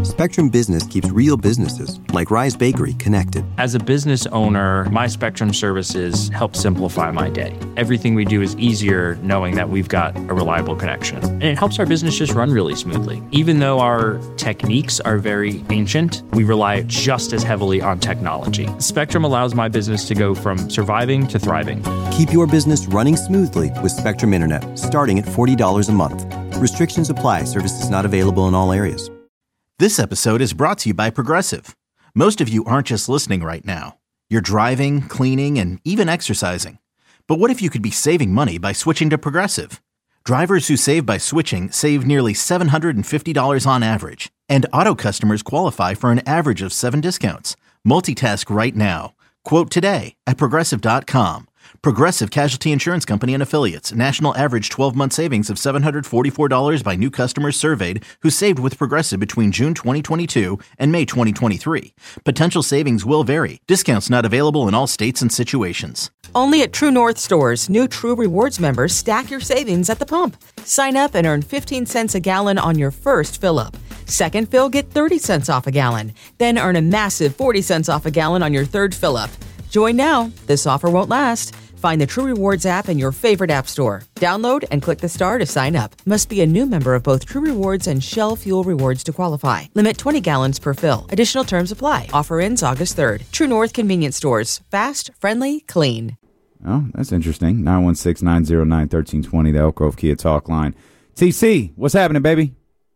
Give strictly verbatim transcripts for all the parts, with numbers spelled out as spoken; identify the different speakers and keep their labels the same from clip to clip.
Speaker 1: Spectrum Business keeps real businesses, like Rise Bakery, connected.
Speaker 2: As a business owner, my Spectrum services help simplify my day. Everything we do is easier knowing that we've got a reliable connection. And it helps our business just run really smoothly. Even though our techniques are very ancient, we rely just as heavily on technology. Spectrum allows my business to go from surviving to thriving.
Speaker 1: Keep your business running smoothly with Spectrum Internet, starting at forty dollars a month. Restrictions apply. Services not available in all areas.
Speaker 3: This episode is brought to you by Progressive. Most of you aren't just listening right now. You're driving, cleaning, and even exercising. But what if you could be saving money by switching to Progressive? Drivers who save by switching save nearly seven hundred fifty dollars on average. And auto customers qualify for an average of seven discounts. Multitask right now. Quote today at Progressive dot com. Progressive Casualty Insurance Company and Affiliates. National average twelve-month savings of seven hundred forty-four dollars by new customers surveyed who saved with Progressive between June twenty twenty-two and May twenty twenty-three. Potential savings will vary. Discounts not available in all states and situations.
Speaker 4: Only at True North stores, new True Rewards members stack your savings at the pump. Sign up and earn fifteen cents a gallon on your first fill-up. Second fill, get thirty cents off a gallon. Then earn a massive forty cents off a gallon on your third fill-up. Join now. This offer won't last. Find the True Rewards app in your favorite app store. Download and click the star to sign up. Must be a new member of both True Rewards and Shell Fuel Rewards to qualify. Limit twenty gallons per fill. Additional terms apply. Offer ends August third. True North Convenience Stores. Fast, friendly, clean.
Speaker 5: Oh, that's interesting. nine one six, nine zero nine, one three two zero, the Elk Grove Kia Talk line. T C, what's happening, baby?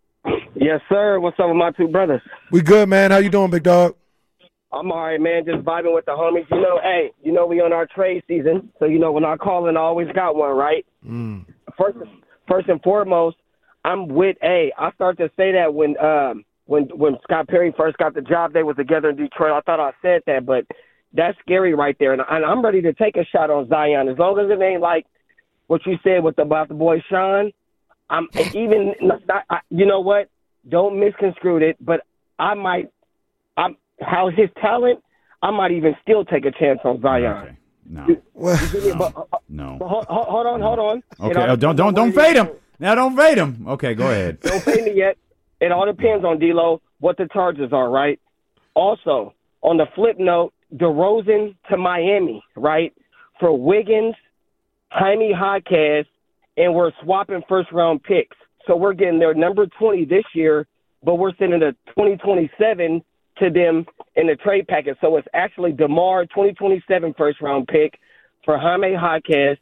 Speaker 6: Yes, sir. What's up with my two brothers?
Speaker 7: We good, man. How you doing, big dog?
Speaker 6: I'm all right, man. Just vibing with the homies. You know, hey, you know we on our trade season, so you know when I call in, I always got one, right?
Speaker 7: Mm.
Speaker 6: First, first and foremost, I'm with A. I started to say that when um when when Scott Perry first got the job, they was together in Detroit. I thought I said that, but that's scary right there, and, and I'm ready to take a shot on Zion as long as it ain't like what you said with the, about the boy Sean. I'm even, not, I, you know what? Don't misconstrue it, but I might. I'm. How his talent, I might even still take a chance on Zion.
Speaker 5: Okay. No.
Speaker 6: Well, no. But, uh,
Speaker 5: no.
Speaker 6: But hold, hold on, hold on.
Speaker 5: Okay, oh, don't don't don't fade him. Now don't fade him. Okay, go ahead.
Speaker 6: Don't fade me yet. It all depends on D-Lo, what the charges are, right? Also, on the flip note, DeRozan to Miami, right? For Wiggins, Jaime Jaquez, and we're swapping first-round picks. So we're getting their number twenty this year, but we're sending a twenty twenty-seven to them in the trade package. So it's actually DeMar twenty twenty-seven first round pick for Jaime Jaquez,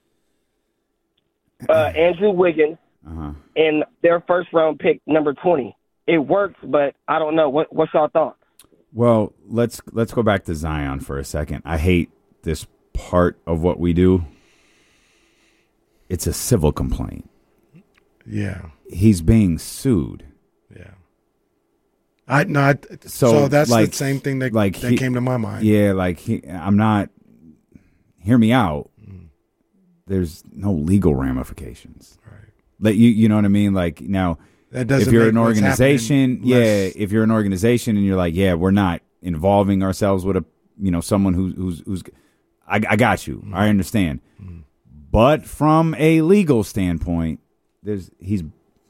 Speaker 6: uh, Andrew Wiggins, uh-huh. and their first round pick number twenty. It works, but I don't know. What, what's y'all thoughts?
Speaker 5: Well, let's let's go back to Zion for a second. I hate this part of what we do. It's a civil complaint.
Speaker 7: Yeah.
Speaker 5: He's being sued.
Speaker 7: Yeah. I not so, so that's like, the same thing that
Speaker 5: like
Speaker 7: that
Speaker 5: he,
Speaker 7: came to my mind.
Speaker 5: Yeah, like he, I'm not. Hear me out. Mm. There's no legal ramifications.
Speaker 7: Right.
Speaker 5: Like you, you know what I mean. Like now,
Speaker 7: that doesn't
Speaker 5: if you're
Speaker 7: make
Speaker 5: an organization, yeah,
Speaker 7: less...
Speaker 5: if you're an organization and you're like, yeah, we're not involving ourselves with a, you know, someone who's who's who's. I, I got you. Mm. I understand. Mm. But from a legal standpoint, there's he's.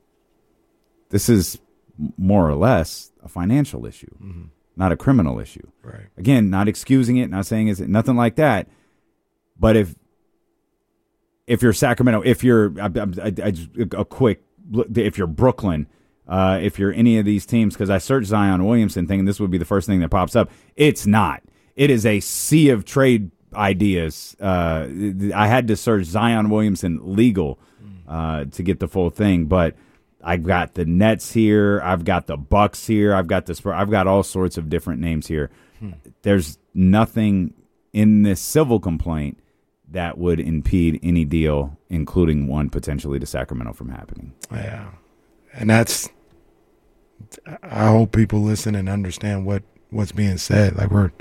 Speaker 5: This is more or less a financial issue, mm-hmm. not a criminal issue.
Speaker 7: Right.
Speaker 5: Again, not excusing it, not saying it's nothing like that. But if if you're Sacramento, if you're I, I, I, a quick, if you're Brooklyn, uh, if you're any of these teams, because I searched Zion Williamson thinking this would be the first thing that pops up. It's not. It is a sea of trade ideas. Uh, I had to search Zion Williamson legal uh, to get the full thing, but I've got the Nets here. I've got the Bucks here. I've got the Spurs. I've got all sorts of different names here. Hmm. There's nothing in this civil complaint that would impede any deal, including one potentially to Sacramento, from happening.
Speaker 7: Yeah, and that's. I hope people listen and understand what, what's being said. Like we're.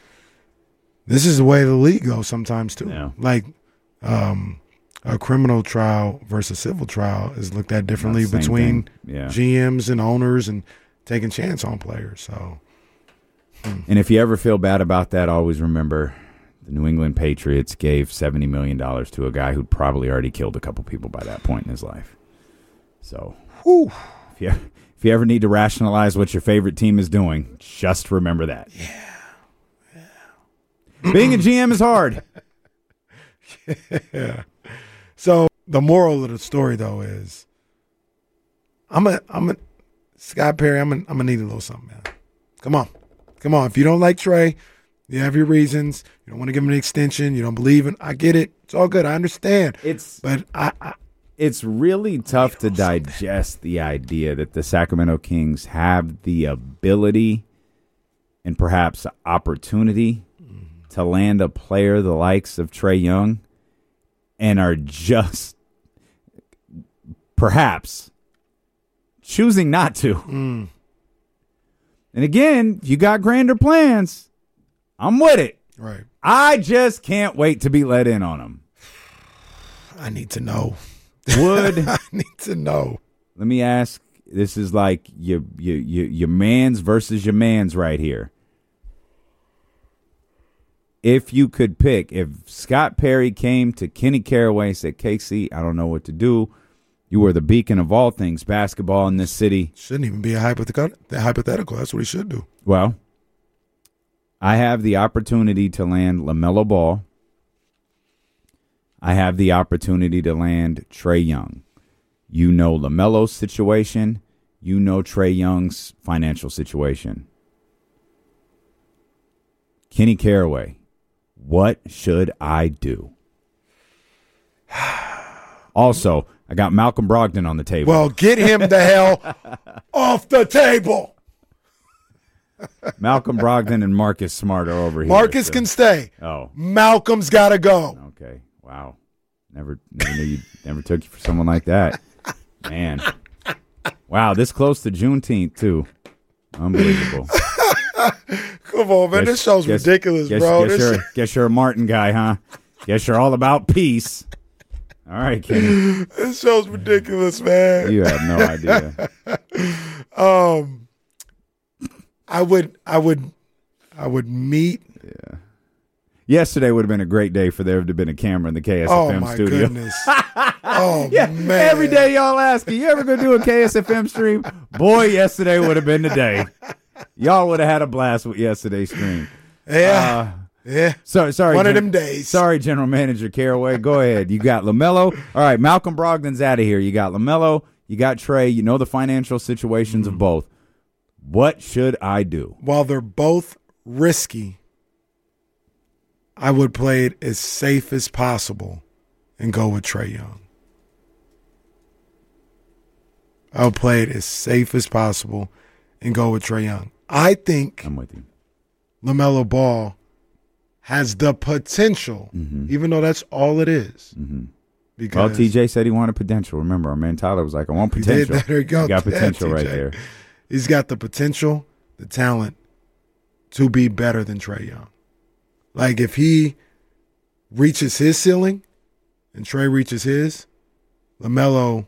Speaker 7: This is the way the league goes sometimes too.
Speaker 5: Yeah.
Speaker 7: Like, um. A criminal trial versus civil trial is looked at differently between
Speaker 5: yeah.
Speaker 7: G Ms and owners and taking chance on players. So,
Speaker 5: hmm. And if you ever feel bad about that, always remember the New England Patriots gave seventy million dollars to a guy who'd probably already killed a couple people by that point in his life. So,
Speaker 7: Whew.
Speaker 5: if you If you ever need to rationalize what your favorite team is doing, just remember that.
Speaker 7: Yeah. yeah.
Speaker 5: Being a G M is hard.
Speaker 7: yeah. So the moral of the story, though, is I'm a, I'm a, Scott Perry, I'm a, I'm gonna need a little something, man. Come on. Come on. If you don't like Trey, you have your reasons. You don't want to give him an extension. You don't believe in. I get it. It's all good. I understand.
Speaker 5: It's
Speaker 7: but I, I
Speaker 5: it's really tough to digest the idea that the Sacramento Kings have the ability and perhaps opportunity mm-hmm. to land a player the likes of Trae Young and are just perhaps choosing not to.
Speaker 7: Mm.
Speaker 5: And again, if you got grander plans, I'm with it.
Speaker 7: Right.
Speaker 5: I just can't wait to be let in on them.
Speaker 7: I need to know.
Speaker 5: Would
Speaker 7: I need to know.
Speaker 5: Let me ask. This is like your your your, your man's versus your man's right here. If you could pick, if Scott Perry came to Kenny Caraway and said, K C, I don't know what to do. You were the beacon of all things basketball in this city.
Speaker 7: Shouldn't even be a hypothetical. Hypothetical. That's what he should do.
Speaker 5: Well, I have the opportunity to land LaMelo Ball. I have the opportunity to land Trae Young. You know LaMelo's situation. You know Trae Young's financial situation. Kenny Caraway, what should I do? Also, I got Malcolm Brogdon on the table.
Speaker 7: Well, get him the hell off the table.
Speaker 5: Malcolm Brogdon and Marcus Smart are over here.
Speaker 7: Marcus
Speaker 5: so.
Speaker 7: can stay.
Speaker 5: Oh.
Speaker 7: Malcolm's got to go.
Speaker 5: Okay. Wow. Never never knew you never took you for someone like that. Man. Wow, this close to Juneteenth, too. Unbelievable.
Speaker 7: Come on, man.
Speaker 5: Guess,
Speaker 7: this show's
Speaker 5: guess,
Speaker 7: ridiculous,
Speaker 5: guess,
Speaker 7: bro.
Speaker 5: Guess,
Speaker 7: This
Speaker 5: you're, guess you're a Martin guy, huh? Guess you're all about peace. All right, Kenny.
Speaker 7: This show's ridiculous, man.
Speaker 5: You have no idea.
Speaker 7: um, I would, I would, I would meet.
Speaker 5: Yeah. Yesterday would have been a great day for there to have been a camera in the K S F M
Speaker 7: oh my
Speaker 5: studio.
Speaker 7: Goodness. Oh
Speaker 5: yeah,
Speaker 7: man!
Speaker 5: Every day y'all ask me, you ever gonna do a K S F M stream? Boy, yesterday would have been the day. Y'all would have had a blast with yesterday's stream.
Speaker 7: Yeah. Uh, yeah.
Speaker 5: So, sorry.
Speaker 7: One
Speaker 5: Gen-
Speaker 7: of them days.
Speaker 5: Sorry, General Manager Caraway. Go ahead. You got LaMelo. All right, Malcolm Brogdon's out of here. You got LaMelo. You got Trae. You know the financial situations mm-hmm. of both. What should I do?
Speaker 7: While they're both risky, I would play it as safe as possible and go with Trae Young. I would play it as safe as possible and go with Trae Young. I think
Speaker 5: I'm with you.
Speaker 7: LaMelo Ball has the potential, mm-hmm. even though that's all it is.
Speaker 5: Mm-hmm.
Speaker 7: Because
Speaker 5: well, T J said he wanted potential. Remember, our man Tyler was like, I want potential.
Speaker 7: There you go.
Speaker 5: He got potential
Speaker 7: yeah,
Speaker 5: right there.
Speaker 7: He's got the potential, the talent to be better than Trae Young. Like, if he reaches his ceiling and Trae reaches his, LaMelo,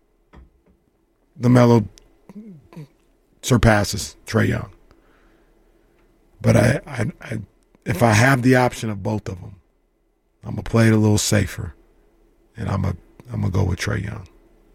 Speaker 7: LaMelo surpasses Trae Young. But I, I, I, if I have the option of both of them, I'm gonna play it a little safer, and I'm gonna, I'm gonna go with Trae Young.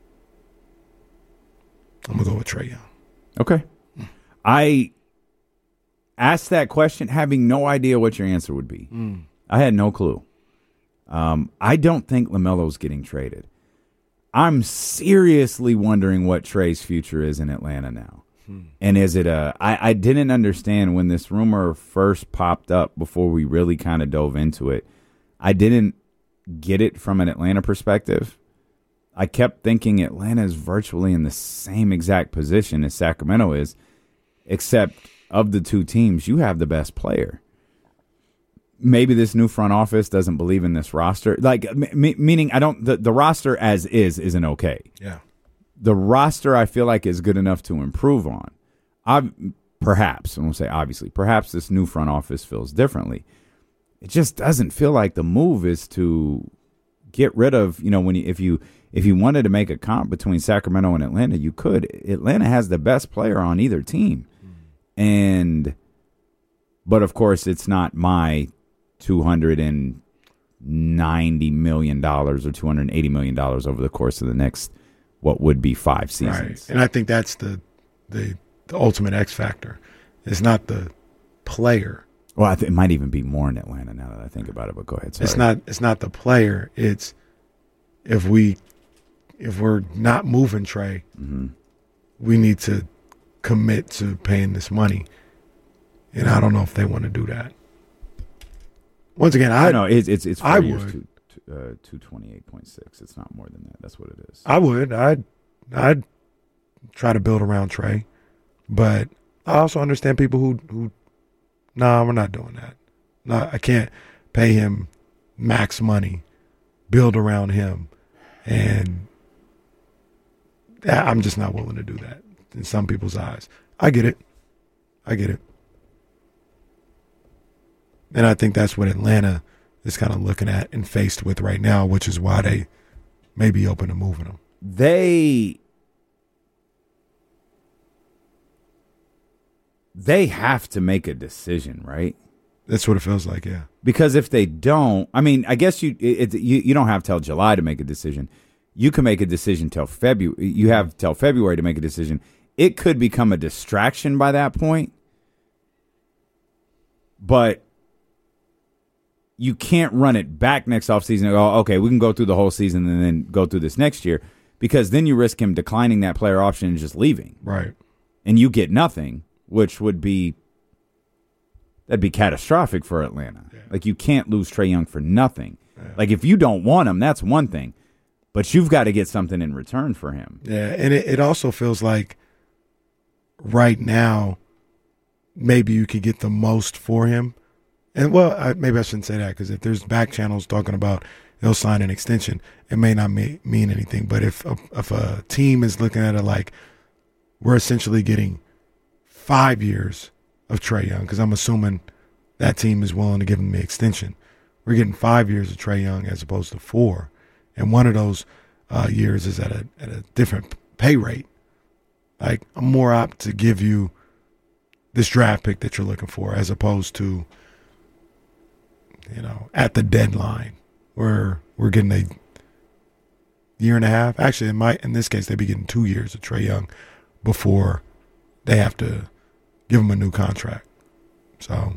Speaker 7: I'm gonna go with Trae Young.
Speaker 5: Okay. I asked that question having no idea what your answer would be.
Speaker 7: Mm.
Speaker 5: I had no clue. Um, I don't think LaMelo's getting traded. I'm seriously wondering what Trae's future is in Atlanta now. Hmm. And is it a I, I didn't understand when this rumor first popped up before we really kind of dove into it. I didn't get it from an Atlanta perspective. I kept thinking Atlanta is virtually in the same exact position as Sacramento is, except of the two teams, you have the best player. Maybe this new front office doesn't believe in this roster. Like, m- meaning I don't, the, the roster as is isn't okay.
Speaker 7: Yeah.
Speaker 5: The roster I feel like is good enough to improve on. I perhaps, I won't say obviously, perhaps this new front office feels differently. It just doesn't feel like the move is to get rid of, you know, when you, if you, if you wanted to make a comp between Sacramento and Atlanta, you could. Atlanta has the best player on either team. Mm. And, but of course, it's not my two hundred ninety million dollars or two hundred eighty million dollars over the course of the next, what would be five seasons.
Speaker 7: Right. And I think that's the the, the ultimate X factor. It's not the player.
Speaker 5: Well, I th- it might even be more in Atlanta now that I think about it. But go ahead. Sorry.
Speaker 7: It's not. It's not the player. It's if we if we're not moving Trey, mm-hmm. we need to commit to paying this money, and I don't know if they want to do that. Once again, I
Speaker 5: no, it's it's it's four
Speaker 7: I
Speaker 5: years
Speaker 7: would.
Speaker 5: to, to, uh, two twenty eight point six. It's not more than that. That's what it is.
Speaker 7: I would. I'd I'd try to build around Trey, but I also understand people who who. No, nah, we're not doing that. No, I can't pay him max money, build around him, and I'm just not willing to do that in some people's eyes. I get it. I get it. And I think that's what Atlanta is kind of looking at and faced with right now, which is why they may be open to moving him.
Speaker 5: They... They have to make a decision, right?
Speaker 7: That's what it feels like, yeah.
Speaker 5: Because if they don't, I mean, I guess you it, you you don't have till July to make a decision. You can make a decision till February. You have till February to make a decision. It could become a distraction by that point, but you can't run it back next offseason and go, okay, we can go through the whole season and then go through this next year, because then you risk him declining that player option and just leaving.
Speaker 7: Right.
Speaker 5: And you get nothing. Which would be, that'd be catastrophic for Atlanta. Yeah. Like, you can't lose Trae Young for nothing. Yeah. Like, if you don't want him, that's one thing. But you've got to get something in return for him.
Speaker 7: Yeah, and it, it also feels like right now, maybe you could get the most for him. And, well, I, maybe I shouldn't say that, because if there's back channels talking about he'll sign an extension, it may not mean, mean anything. But if a, if a team is looking at it like we're essentially getting five years of Trae Young, because I'm assuming that team is willing to give him the extension. We're getting five years of Trae Young as opposed to four, and one of those uh, years is at a at a different pay rate. Like, I'm more apt to give you this draft pick that you're looking for, as opposed to, you know, at the deadline where we're getting a year and a half. Actually, it might in this case they'd be getting two years of Trae Young before they have to give him a new contract. So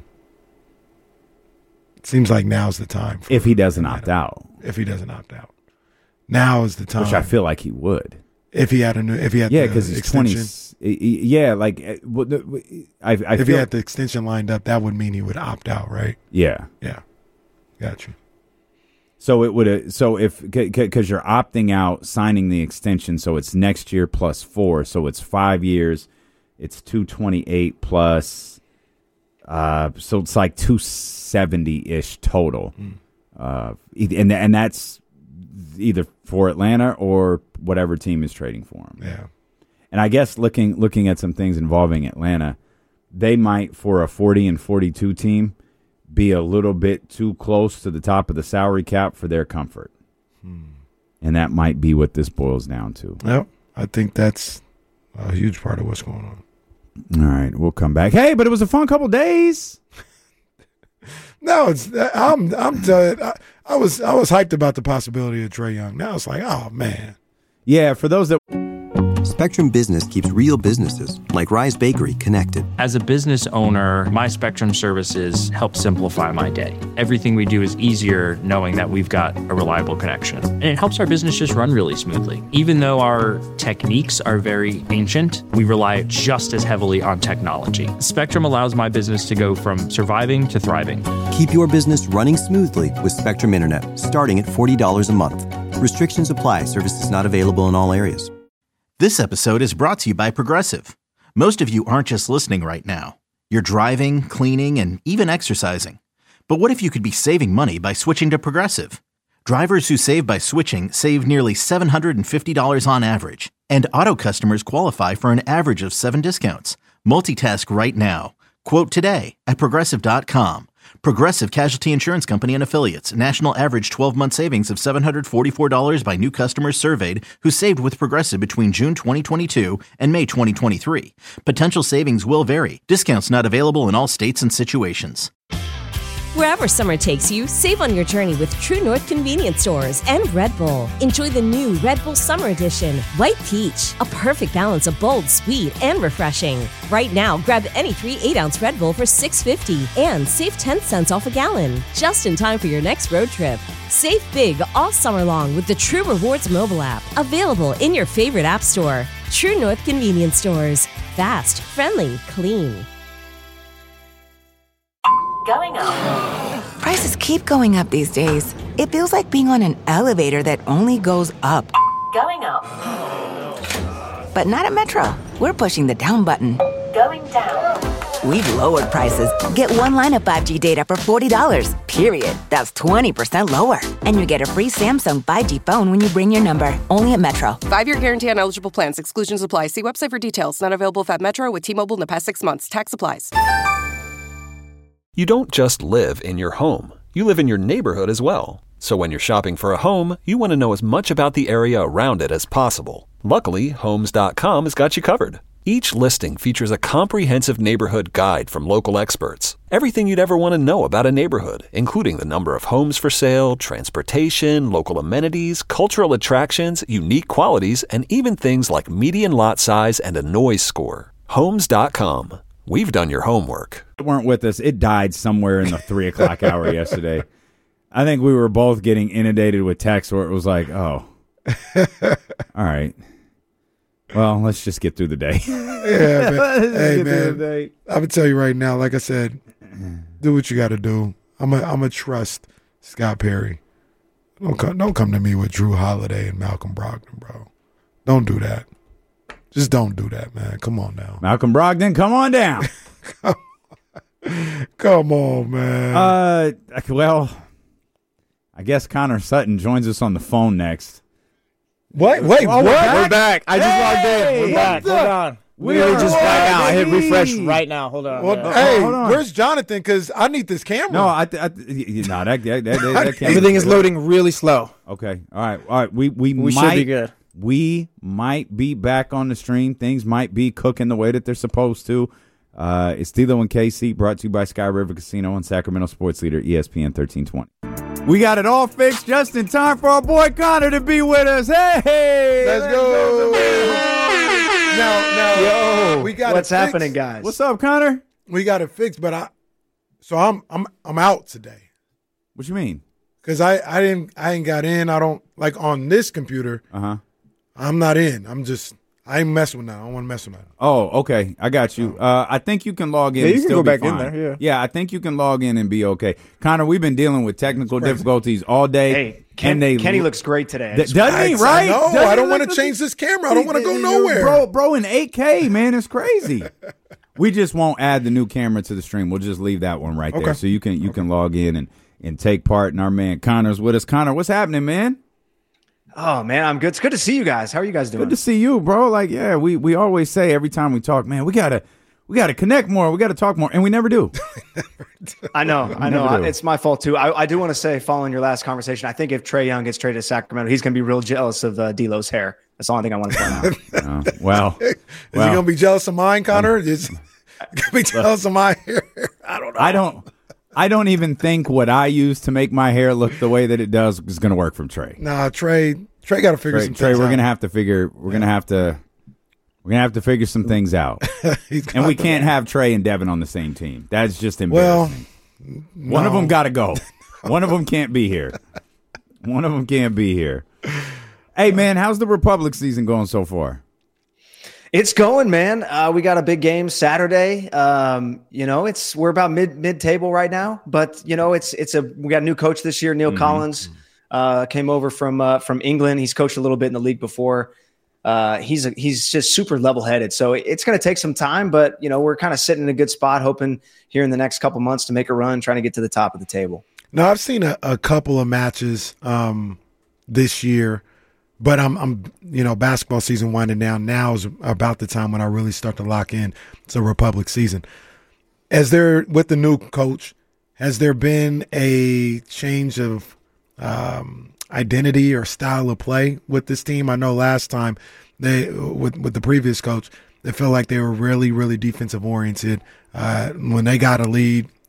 Speaker 7: it seems like now's the time. For
Speaker 5: if he doesn't opt out.
Speaker 7: If he doesn't opt out. Now is the time.
Speaker 5: Which I feel like he would.
Speaker 7: If he had a new, if he had
Speaker 5: yeah,
Speaker 7: the
Speaker 5: because he's
Speaker 7: extension.
Speaker 5: twenty. Yeah, like I, I
Speaker 7: if
Speaker 5: feel,
Speaker 7: he had the extension lined up, that would mean he would opt out, right?
Speaker 5: Yeah,
Speaker 7: yeah, got you.
Speaker 5: So it would. So if because you're opting out, signing the extension, so it's next year plus four, so it's five years. It's two twenty eight plus. Uh, so it's like two seventy ish total. Mm. Uh, and and that's either for Atlanta or whatever team is trading for him.
Speaker 7: Yeah.
Speaker 5: And I guess looking looking at some things involving Atlanta, they might, for a forty and forty-two team, be a little bit too close to the top of the salary cap for their comfort. Hmm. And that might be what this boils down to.
Speaker 7: Yep. I think that's a huge part of what's going on.
Speaker 5: All right, we'll come back. Hey, but it was a fun couple days.
Speaker 7: No, it's I'm I'm telling I, I was I was hyped about the possibility of Trae Young. Now it's like, oh man.
Speaker 5: Yeah, for those that
Speaker 1: Spectrum Business keeps real businesses like Rise Bakery connected.
Speaker 2: As a business owner, my Spectrum services help simplify my day. Everything we do is easier knowing that we've got a reliable connection. And it helps our business just run really smoothly. Even though our techniques are very ancient, we rely just as heavily on technology. Spectrum allows my business to go from surviving to thriving.
Speaker 1: Keep your business running smoothly with Spectrum Internet, starting at forty dollars a month. Restrictions apply. Services not available in all areas.
Speaker 3: This episode is brought to you by Progressive. Most of you aren't just listening right now. You're driving, cleaning, and even exercising. But what if you could be saving money by switching to Progressive? Drivers who save by switching save nearly seven hundred fifty dollars on average. And auto customers qualify for an average of seven discounts. Multitask right now. Quote today at Progressive dot com. Progressive Casualty Insurance Company and Affiliates. National average twelve-month savings of seven hundred forty-four dollars by new customers surveyed who saved with Progressive between June twenty twenty-two and May twenty twenty-three. Potential savings will vary. Discounts not available in all states and situations.
Speaker 8: Wherever summer takes you, save on your journey with True North convenience stores and Red Bull. Enjoy the new Red Bull Summer Edition, White Peach, a perfect balance of bold, sweet, and refreshing. Right now, grab any three eight-ounce Red Bull for six dollars and fifty cents and save ten cents off a gallon, just in time for your next road trip. Save big all summer long with the True Rewards mobile app, available in your favorite app store. True North convenience stores. Fast, friendly, clean.
Speaker 9: Going up. Prices keep going up these days. It feels like being on an elevator that only goes up.
Speaker 10: Going up.
Speaker 9: But not at Metro. We're pushing the down button.
Speaker 10: Going down.
Speaker 9: We've lowered prices. Get one line of five G data for forty dollars, period. That's twenty percent lower. And you get a free Samsung five G phone when you bring your number. Only at Metro.
Speaker 11: Five-year guarantee on eligible plans. Exclusions apply. See website for details. Not available at Metro with T-Mobile in the past six months. Tax applies.
Speaker 12: You don't just live in your home. You live in your neighborhood as well. So when you're shopping for a home, you want to know as much about the area around it as possible. Luckily, Homes dot com has got you covered. Each listing features a comprehensive neighborhood guide from local experts. Everything you'd ever want to know about a neighborhood, including the number of homes for sale, transportation, local amenities, cultural attractions, unique qualities, and even things like median lot size and a noise score. Homes dot com. We've done your homework.
Speaker 5: Weren't with us. It died somewhere in the three o'clock hour yesterday. I think we were both getting inundated with texts where it was like, oh, all right. Well, let's just get through the day.
Speaker 7: Yeah, man. Hey, man. I'm going to tell you right now, like I said, do what you got to do. I'm going I'm to trust Scott Perry. Don't come, don't come to me with Drew Holiday and Malcolm Brogdon, bro. Don't do that. Just don't do that, man. Come on now.
Speaker 5: Malcolm Brogdon, come on down.
Speaker 7: Come on, man.
Speaker 5: Uh, well, I guess Connor Sutton joins us on the phone next.
Speaker 7: What? Wait,
Speaker 13: oh,
Speaker 7: what?
Speaker 13: We're back. We're back. I just
Speaker 5: hey,
Speaker 13: logged in. We're back. Hold on. We are just right now. I hit refresh right now. Hold on.
Speaker 7: Well,
Speaker 13: yeah.
Speaker 7: Hey,
Speaker 5: hold on.
Speaker 7: Where's Jonathan? Because I need this camera.
Speaker 5: No, I, I, you know, that, that, that, that can't
Speaker 13: Everything is loading really slow.
Speaker 5: Okay. All right. All right. We we,
Speaker 13: We
Speaker 5: might,
Speaker 13: should be good.
Speaker 5: We might be back on the stream. Things might be cooking the way that they're supposed to. Uh, it's D'Lo and K C, brought to you by Sky River Casino and Sacramento Sports Leader E S P N thirteen twenty. We got it all fixed just in time for our boy Connor to be with us. Hey,
Speaker 7: let's, let's go. go. Now, now,
Speaker 13: yo,
Speaker 7: we got
Speaker 13: what's
Speaker 7: it
Speaker 13: happening,
Speaker 7: fixed.
Speaker 13: guys?
Speaker 5: What's up, Connor?
Speaker 7: We got it fixed, but I, so I'm, I'm, I'm out today.
Speaker 5: What you mean?
Speaker 7: Because I, I didn't, I ain't got in. I don't like on this computer.
Speaker 5: Uh huh.
Speaker 7: I'm not in. I'm just. I ain't messing with that. I don't want to mess with that.
Speaker 5: Oh, okay. I got you. Uh, I think you can log in.
Speaker 13: Yeah, you
Speaker 5: and
Speaker 13: can
Speaker 5: still
Speaker 13: go
Speaker 5: be
Speaker 13: back in
Speaker 5: fine.
Speaker 13: there, yeah.
Speaker 5: Yeah, I think you can log in and be okay. Connor, we've been dealing with technical difficulties all day.
Speaker 13: Hey, Ken,
Speaker 5: and they,
Speaker 13: Kenny looks great today.
Speaker 5: Th- doesn't he,
Speaker 7: I,
Speaker 5: right?
Speaker 7: No,
Speaker 5: Doesn't
Speaker 7: I don't
Speaker 5: he
Speaker 7: want to
Speaker 5: look-
Speaker 7: change this camera. I don't want to go nowhere.
Speaker 5: Bro, bro, in eight K, man, it's crazy. We just won't add the new camera to the stream. We'll just leave that one right
Speaker 7: Okay.
Speaker 5: there. So you can you
Speaker 7: Okay.
Speaker 5: can log in and, and take part. And our man Connor's with us. Connor, what's happening, man?
Speaker 13: Oh, man, I'm good. It's good to see you guys. How are you guys doing?
Speaker 5: Good to see you, bro. Like, yeah, we, we always say every time we talk, man, we gotta we gotta connect more. We gotta talk more, and we never do.
Speaker 13: I know, I know.
Speaker 5: never do.
Speaker 13: I, it's my fault too. I, I do want to say, following your last conversation, I think if Trae Young gets traded to Sacramento, he's going to be real jealous of uh, D'Lo's hair. That's the only thing I want to point out.
Speaker 5: Uh, well,
Speaker 7: Is
Speaker 5: well,
Speaker 7: he gonna be jealous of mine, Connor? Is he gonna be jealous of my hair? I don't know.
Speaker 5: I don't. I don't even think what I use to make my hair look the way that it does is going to work from Trae.
Speaker 7: Nah, Trae. Trae got to figure
Speaker 5: Trae,
Speaker 7: some
Speaker 5: Trae
Speaker 7: things
Speaker 5: we're
Speaker 7: out.
Speaker 5: gonna have to figure. We're gonna have to. We're gonna have to figure some things out.
Speaker 7: He's
Speaker 5: And we
Speaker 7: got-
Speaker 5: can't have Trae and Devin on the same team. That's just
Speaker 7: Well,
Speaker 5: embarrassing. One of
Speaker 7: no.
Speaker 5: them got to go. One of them can't be here. One of them can't be here. Hey, man, how's the Republic season going so far?
Speaker 13: It's going, man. Uh, we got a big game Saturday. Um, you know, it's we're about mid mid table right now, but you know, it's it's a we got a new coach this year. Neil
Speaker 5: Mm-hmm.
Speaker 13: Collins uh, came over from uh, from England. He's coached a little bit in the league before. Uh, he's a, he's just super level headed. So it's going to take some time, but you know, we're kind of sitting in a good spot, hoping here in the next couple months to make a run, trying to get to the top of the table.
Speaker 7: No, I've seen a, a couple of matches um, this year, but I'm, I'm, you know, basketball season winding down. Now is about the time when I really start to lock in to Republic season. As there with the new coach, has there been a change of um, identity or style of play with this team? I know last time they with with the previous coach, they felt like they were really, really defensive oriented. Uh, when they got a lead,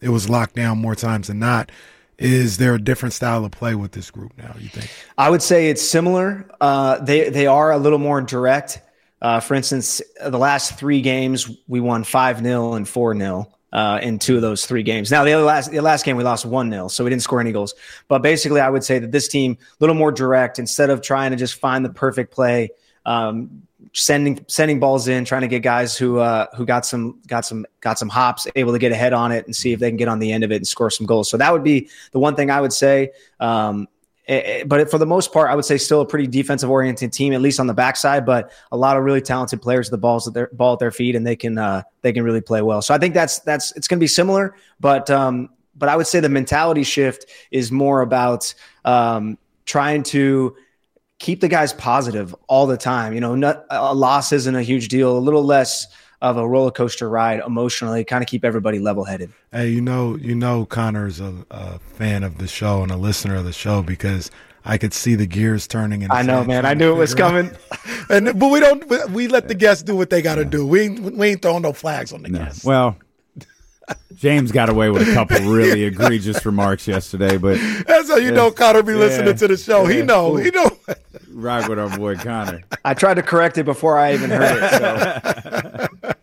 Speaker 7: it was locked down more times than not. Is there a different style of play with this group now, you think?
Speaker 13: I would say it's similar. Uh, they they are a little more direct. Uh, for instance, the last three games, we won five nil and four nil uh, in two of those three games. Now, the other last the last game, we lost one nil, so we didn't score any goals. But basically, I would say that this team, a little more direct, instead of trying to just find the perfect play, um, sending sending balls in, trying to get guys who uh, who got some got some got some hops, able to get ahead on it and see if they can get on the end of it and score some goals. So that would be the one thing I would say. Um, it, but for the most part, I would say still a pretty defensive oriented team, at least on the backside. But a lot of really talented players, the balls at their ball at their feet, and they can uh, they can really play well. So I think that's that's it's going to be similar, but um, but I would say the mentality shift is more about um, trying to keep the guys positive all the time. You know, not, a loss isn't a huge deal. A little less of a roller coaster ride emotionally, kind of keep everybody level headed.
Speaker 7: Hey, you know, you know, Connor's a, a fan of the show and a listener of the show because I could see the gears turning. In
Speaker 13: I know, man. I knew it was coming.
Speaker 7: and but we don't. We let the guests do what they got to yeah. do. We we ain't throwing no flags on the
Speaker 5: no.
Speaker 7: guests.
Speaker 5: Well, James got away with a couple really egregious remarks yesterday, but
Speaker 7: that's how you know Connor be
Speaker 5: yeah,
Speaker 7: listening to the show.
Speaker 5: Yeah,
Speaker 7: he know.
Speaker 5: cool.
Speaker 7: He know.
Speaker 5: Right with our boy Connor.
Speaker 13: I tried to correct it before I even heard it. So.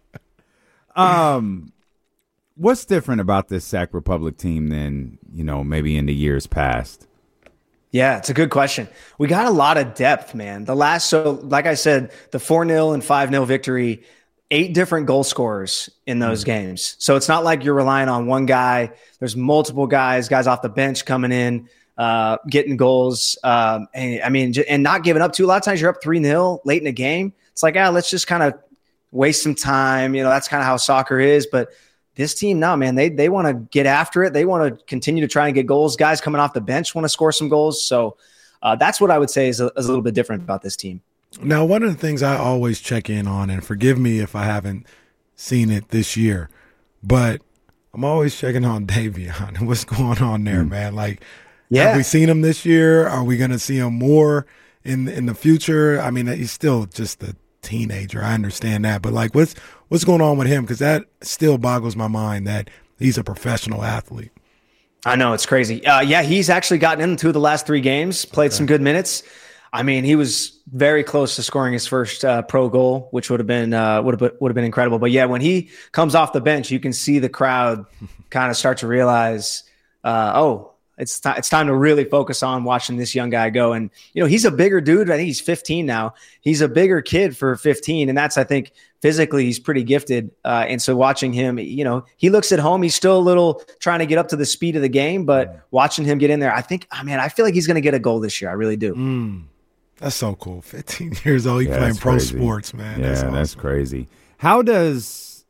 Speaker 5: um, what's different about this Sac Republic team than, you know, maybe in the years past?
Speaker 13: Yeah, it's a good question. We got a lot of depth, man. The last, so like I said, the four nil and five nil victory, eight different goal scorers in those mm-hmm. games. So it's not like you're relying on one guy. There's multiple guys, guys off the bench coming in, uh, getting goals. Um, and I mean, and not giving up too. A lot of times you're up three nil late in the game. It's like, ah, let's just kind of waste some time. You know, that's kind of how soccer is. But this team, no, man, they they want to get after it. They want to continue to try and get goals. Guys coming off the bench want to score some goals. So uh, that's what I would say is a, is a little bit different about this team.
Speaker 7: Now, one of the things I always check in on, and forgive me if I haven't seen it this year, but I'm always checking on Davion. What's going on there, mm. man? Like, yeah. have we seen him this year? Are we going to see him more in in the future? I mean, he's still just a teenager. I understand that, but like, what's what's going on with him? Because that still boggles my mind that he's a professional athlete.
Speaker 13: I know, it's crazy. Uh, yeah, he's actually gotten into the last three games, played okay. some good minutes. I mean, he was very close to scoring his first uh, pro goal, which would have been uh, would have would have been incredible. But yeah, when he comes off the bench, you can see the crowd kind of start to realize, uh, oh, it's t- it's time to really focus on watching this young guy go. And you know, he's a bigger dude. I think he's fifteen now. He's a bigger kid for fifteen, and that's I think physically he's pretty gifted. Uh, and so watching him, you know, he looks at home. He's still a little trying to get up to the speed of the game, but watching him get in there, I think, I mean, I feel like he's going to get a goal this year. I really do.
Speaker 7: Mm. That's so cool. fifteen years old, he yeah, playing pro crazy. sports, man.
Speaker 5: Yeah,
Speaker 7: that's, awesome.
Speaker 5: that's crazy. How does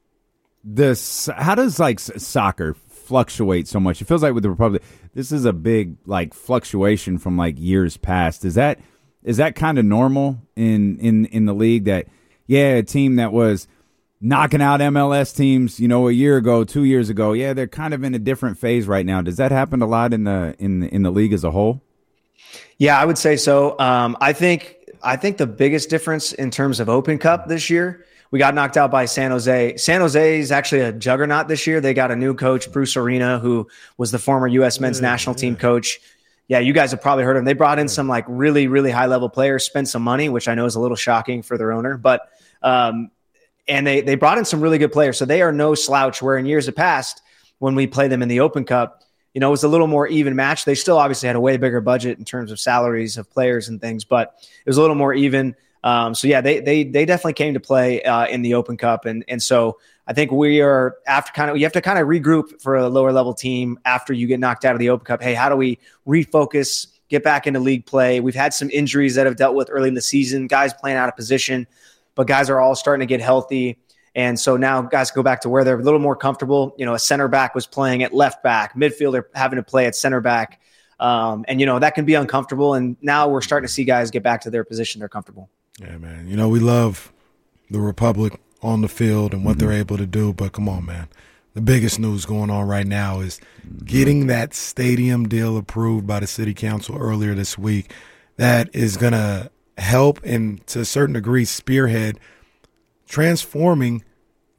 Speaker 5: this? How does like soccer fluctuate so much? It feels like with the Republic, this is a big like fluctuation from like years past. Is that is that kind of normal in in in the league? That yeah, a team that was knocking out M L S teams, you know, a year ago, two years ago, yeah, they're kind of in a different phase right now. Does that happen a lot in the in in the league as a whole?
Speaker 13: Yeah, I would say so. Um, I think I think the biggest difference in terms of Open Cup this year, we got knocked out by San Jose. San Jose is actually a juggernaut this year. They got a new coach, Bruce Arena, who was the former U S men's yeah, national team yeah. coach. Yeah, you guys have probably heard of him. They brought in some like really, really high level players, spent some money, which I know is a little shocking for their owner, but um, and they they brought in some really good players. So they are no slouch. Where in years of past, when we play them in the Open Cup, you know, it was a little more even match. They still obviously had a way bigger budget in terms of salaries of players and things, but it was a little more even. Um, so yeah, they they they definitely came to play uh, in the Open Cup, and and so I think we are after kind of you have to kind of regroup for a lower level team after you get knocked out of the Open Cup. Hey, how do we refocus, get back into league play? We've had some injuries that have dealt with early in the season, guys playing out of position, but guys are all starting to get healthy. And so now guys go back to where they're a little more comfortable. You know, a center back was playing at left back, midfielder having to play at center back. Um, and, you know, that can be uncomfortable. And now we're starting to see guys get back to their position they're comfortable.
Speaker 7: Yeah, man. You know, we love the Republic on the field and what mm-hmm. they're able to do. But come on, man. The biggest news going on right now is getting that stadium deal approved by the city council earlier this week. That is going to help and to a certain degree spearhead transforming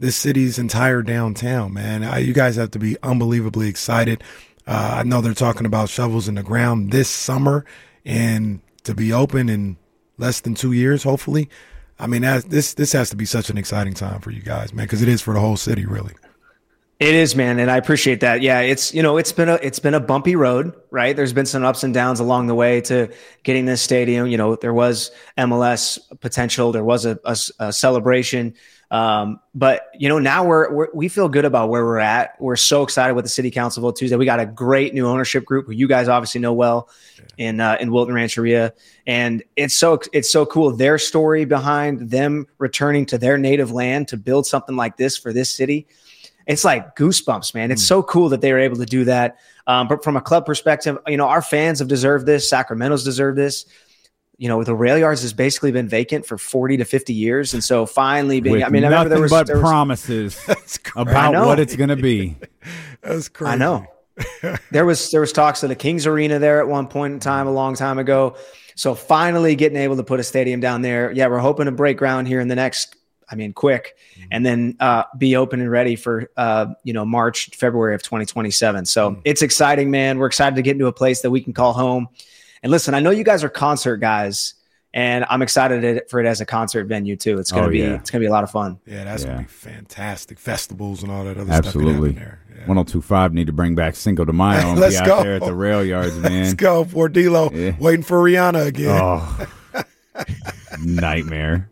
Speaker 7: this city's entire downtown, man. I, you guys have to be unbelievably excited. Uh, I know they're talking about shovels in the ground this summer and to be open in less than two years, hopefully. I mean, that, this this has to be such an exciting time for you guys, man, because it is for the whole city, really.
Speaker 13: It is, man, and I appreciate that. Yeah, it's you know, it's been a it's been a bumpy road, right? There's been some ups and downs along the way to getting this stadium. You know, there was M L S potential, there was a, a, a celebration, um, but you know, now we're, we're we feel good about where we're at. We're so excited with the City Council vote Tuesday. We got a great new ownership group who you guys obviously know well in uh, in Wilton Rancheria, and it's so it's so cool. Their story behind them returning to their native land to build something like this for this city. It's like goosebumps, man. It's mm. so cool that they were able to do that. Um, but from a club perspective, you know, our fans have deserved this. Sacramento's deserved this. You know, the rail yards has basically been vacant for forty to fifty years. And so finally being,
Speaker 5: With
Speaker 13: I mean, I remember there was,
Speaker 5: but
Speaker 13: there was
Speaker 5: promises about what it's going to be.
Speaker 7: That's crazy.
Speaker 13: I know. there was, there was talks of the Kings Arena there at one point in time, a long time ago. So finally getting able to put a stadium down there. Yeah. We're hoping to break ground here in the next, I mean, quick, and then uh, be open and ready for, uh, you know, March, February of twenty twenty-seven. So mm. it's exciting, man. We're excited to get into a place that we can call home. And listen, I know you guys are concert guys, and I'm excited for it as a concert venue too. It's going to oh, be, yeah. it's going to be a lot of fun.
Speaker 7: Yeah, that's yeah. going to be fantastic. Festivals and all that other
Speaker 5: Absolutely.
Speaker 7: stuff. Absolutely. Yeah.
Speaker 5: one oh two point five need to bring back Cinco de Mayo and
Speaker 7: Let's
Speaker 5: be
Speaker 7: go.
Speaker 5: out there at the rail yards, man.
Speaker 7: Let's go. Poor D-Lo
Speaker 5: yeah.
Speaker 7: waiting for Rihanna again.
Speaker 5: Oh, nightmare.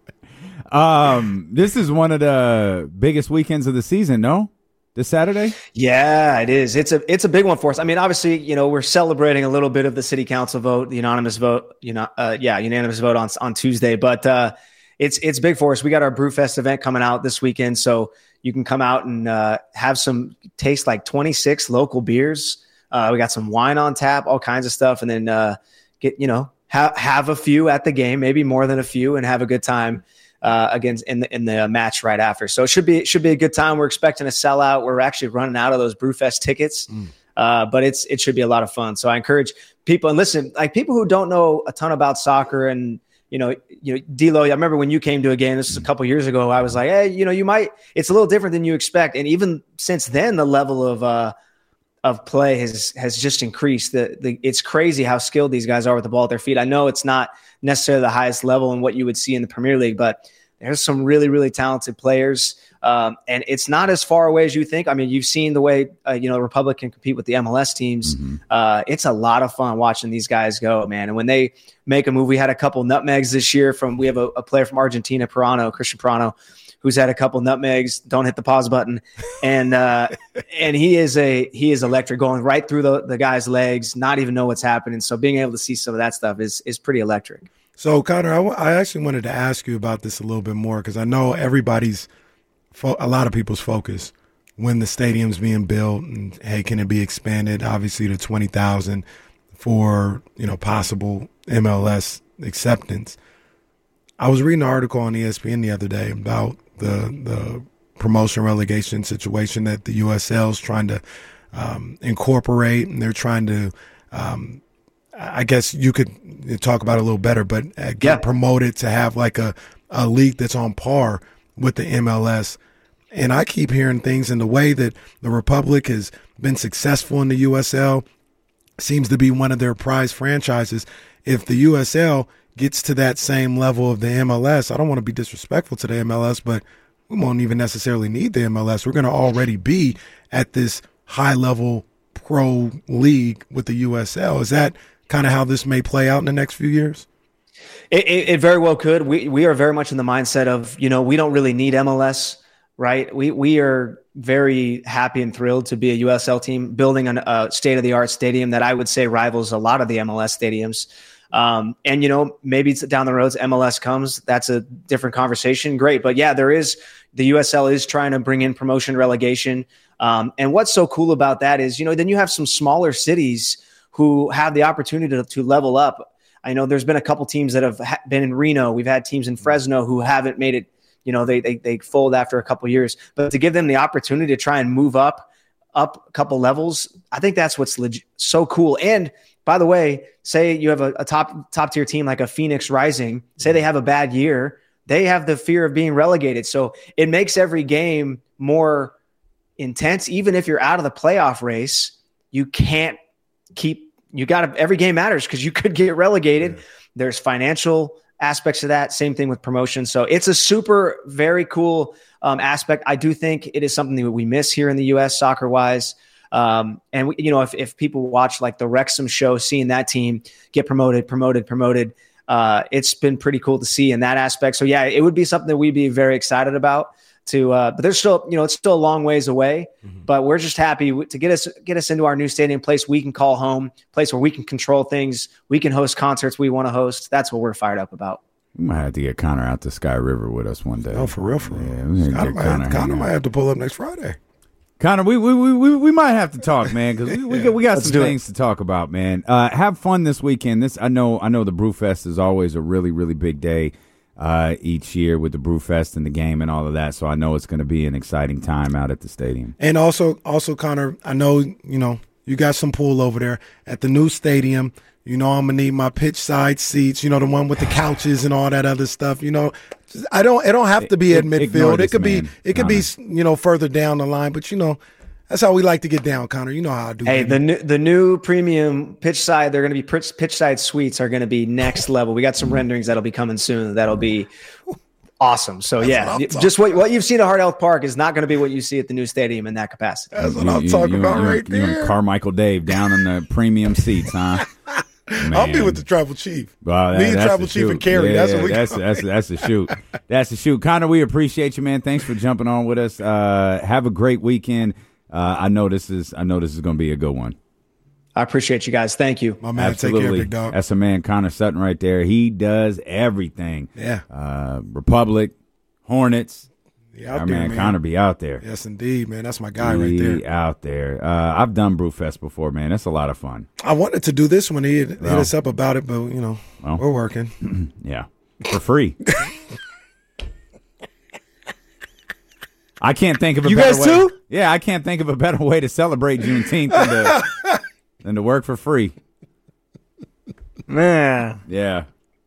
Speaker 5: Um, this is one of the biggest weekends of the season, no? This Saturday?
Speaker 13: Yeah, it is. It's a it's a big one for us. I mean, obviously, you know, we're celebrating a little bit of the city council vote, the unanimous vote, you know, uh, yeah, unanimous vote on on Tuesday. But uh, it's it's big for us. We got our Brewfest event coming out this weekend, so you can come out and uh, have some taste like twenty-six local beers. Uh, we got some wine on tap, all kinds of stuff, and then uh, get you know have have a few at the game, maybe more than a few, and have a good time. Uh, against in the in the match right after, so it should be it should be a good time. We're expecting a sellout. We're actually running out of those Brewfest tickets, mm. uh, but it's it should be a lot of fun. So I encourage people and listen, like people who don't know a ton about soccer and you know you know D-Lo. I remember when you came to a game. This was a couple years ago. I was like, hey, you know, you might. It's a little different than you expect, and even since then, the level of uh, of play has has just increased. The, the it's crazy how skilled these guys are with the ball at their feet. I know it's not necessarily the highest level in what you would see in the Premier League, but there's some really, really talented players. Um, and it's not as far away as you think. I mean, you've seen the way, uh, you know, the Republic can compete with the M L S teams. Mm-hmm. Uh, it's a lot of fun watching these guys go, man. And when they make a move, we had a couple nutmegs this year from, we have a, a player from Argentina, Pirano, Christian Pirano, who's had a couple nutmegs. Don't hit the pause button. And, uh, and he is a, he is electric, going right through the, the guy's legs, not even know what's happening. So being able to see some of that stuff is, is pretty electric.
Speaker 7: So, Connor, I, w- I actually wanted to ask you about this a little bit more because I know everybody's, fo- a lot of people's focus when the stadium's being built and, hey, can it be expanded, obviously, to twenty thousand for, you know, possible M L S acceptance. I was reading an article on E S P N the other day about the the promotion relegation situation that the U S L is trying to um, incorporate, and they're trying to, um, I guess you could talk about it a little better, but uh, get yeah. promoted to have like a, a league that's on par with the M L S. And I keep hearing things in the way that the Republic has been successful in the U S L, seems to be one of their prize franchises. If the U S L gets to that same level of the M L S, I don't want to be disrespectful to the M L S, but we won't even necessarily need the M L S. We're going to already be at this high level pro league with the U S L. Is that kind of how this may play out in the next few years?
Speaker 13: It, it, it very well could. We we are very much in the mindset of, you know, we don't really need M L S, right? We we are very happy and thrilled to be a U S L team building an, a state-of-the-art stadium that I would say rivals a lot of the M L S stadiums. Um, and, you know, maybe it's down the road, M L S comes, that's a different conversation. Great. But yeah, there is, the U S L is trying to bring in promotion relegation. Um, and what's so cool about that is, you know, then you have some smaller cities who have the opportunity to, to level up. I know there's been a couple teams that have ha- been in Reno. We've had teams in Fresno who haven't made it, you know, they, they, they fold after a couple years, but to give them the opportunity to try and move up, up a couple levels, I think that's what's leg- so cool. And by the way, say you have a, a top, top tier team like a Phoenix Rising, say they have a bad year, they have the fear of being relegated. So it makes every game more intense. Even if you're out of the playoff race, you can't keep, you got to, every game matters because you could get relegated. Yeah. There's financial aspects of that. Same thing with promotion. So it's a super, very cool um, aspect. I do think it is something that we miss here in the U S soccer wise. Um, and we, you know, if, if people watch like the Wrexham show, seeing that team get promoted, promoted, promoted, uh, it's been pretty cool to see in that aspect. So yeah, it would be something that we'd be very excited about to, uh, but there's still, you know, it's still a long ways away, mm-hmm. but we're just happy to get us, get us into our new stadium, place we can call home, place where we can control things. We can host concerts we want to host. That's what we're fired up about.
Speaker 5: We might have to get Connor out to Sky River with us one day.
Speaker 7: Oh, for real, for real.
Speaker 5: Yeah, we
Speaker 7: Connor, might, Connor, Connor might have to pull up next Friday.
Speaker 5: Connor, we we we we might have to talk, man, because we we got, we got
Speaker 13: Let's
Speaker 5: some things it. to talk about, man. Uh, have fun this weekend. This I know I know the Brewfest is always a really really big day uh, each year with the Brewfest and the game and all of that. So I know it's going to be an exciting time out at the stadium.
Speaker 7: And also also Connor, I know you know you got some pool over there at the new stadium. You know I'm gonna need my pitch side seats. You know the one with the couches and all that other stuff. You know. I don't. It don't have to be at midfield. It could be. It could be. You know, further down the line. But you know, that's how we like to get down, Connor. You know how I do.
Speaker 13: Hey,
Speaker 7: baby.
Speaker 13: the new the new premium pitch side. They're going to be pitch, pitch side suites are going to be next level. We got some renderings that'll be coming soon. That'll be awesome. So that's yeah, what just what what you've seen at Hard Health Park is not going to be what you see at the new stadium in that capacity.
Speaker 7: That's what you, I'm talking you, about you, right
Speaker 5: you,
Speaker 7: there.
Speaker 5: You and Carmichael Dave down in the premium seats, huh? Man.
Speaker 7: I'll be with the tribal chief.
Speaker 5: Well, that,
Speaker 7: Me and tribal chief
Speaker 5: shoot.
Speaker 7: and Carrie.
Speaker 5: Yeah,
Speaker 7: that's what we.
Speaker 5: That's that's that's the shoot. That's the shoot. Connor, we appreciate you, man. Thanks for jumping on with us. Uh, have a great weekend. Uh, I know this is. I know this is going to be a good one.
Speaker 13: I appreciate you guys. Thank you.
Speaker 7: My man,
Speaker 5: Absolutely.
Speaker 7: Take care, big dog.
Speaker 5: That's a man, Connor Sutton, right there. He does everything.
Speaker 7: Yeah.
Speaker 5: Uh, Republic, Hornets.
Speaker 7: Yeah,
Speaker 5: Our
Speaker 7: there,
Speaker 5: man,
Speaker 7: man
Speaker 5: Connor be out there.
Speaker 7: Yes, indeed, man. That's my guy
Speaker 5: be
Speaker 7: right there.
Speaker 5: out there. Uh, I've done Brewfest before, man. That's a lot of fun.
Speaker 7: I wanted to do this when he hit,
Speaker 5: well,
Speaker 7: hit us up about it, but you know, well, we're working.
Speaker 5: Yeah, for free. I can't think of a
Speaker 13: you
Speaker 5: better
Speaker 13: guys
Speaker 5: way.
Speaker 13: too?
Speaker 5: Yeah, I can't think of a better way to celebrate Juneteenth than to, than to work for free.
Speaker 13: Man.
Speaker 5: Yeah.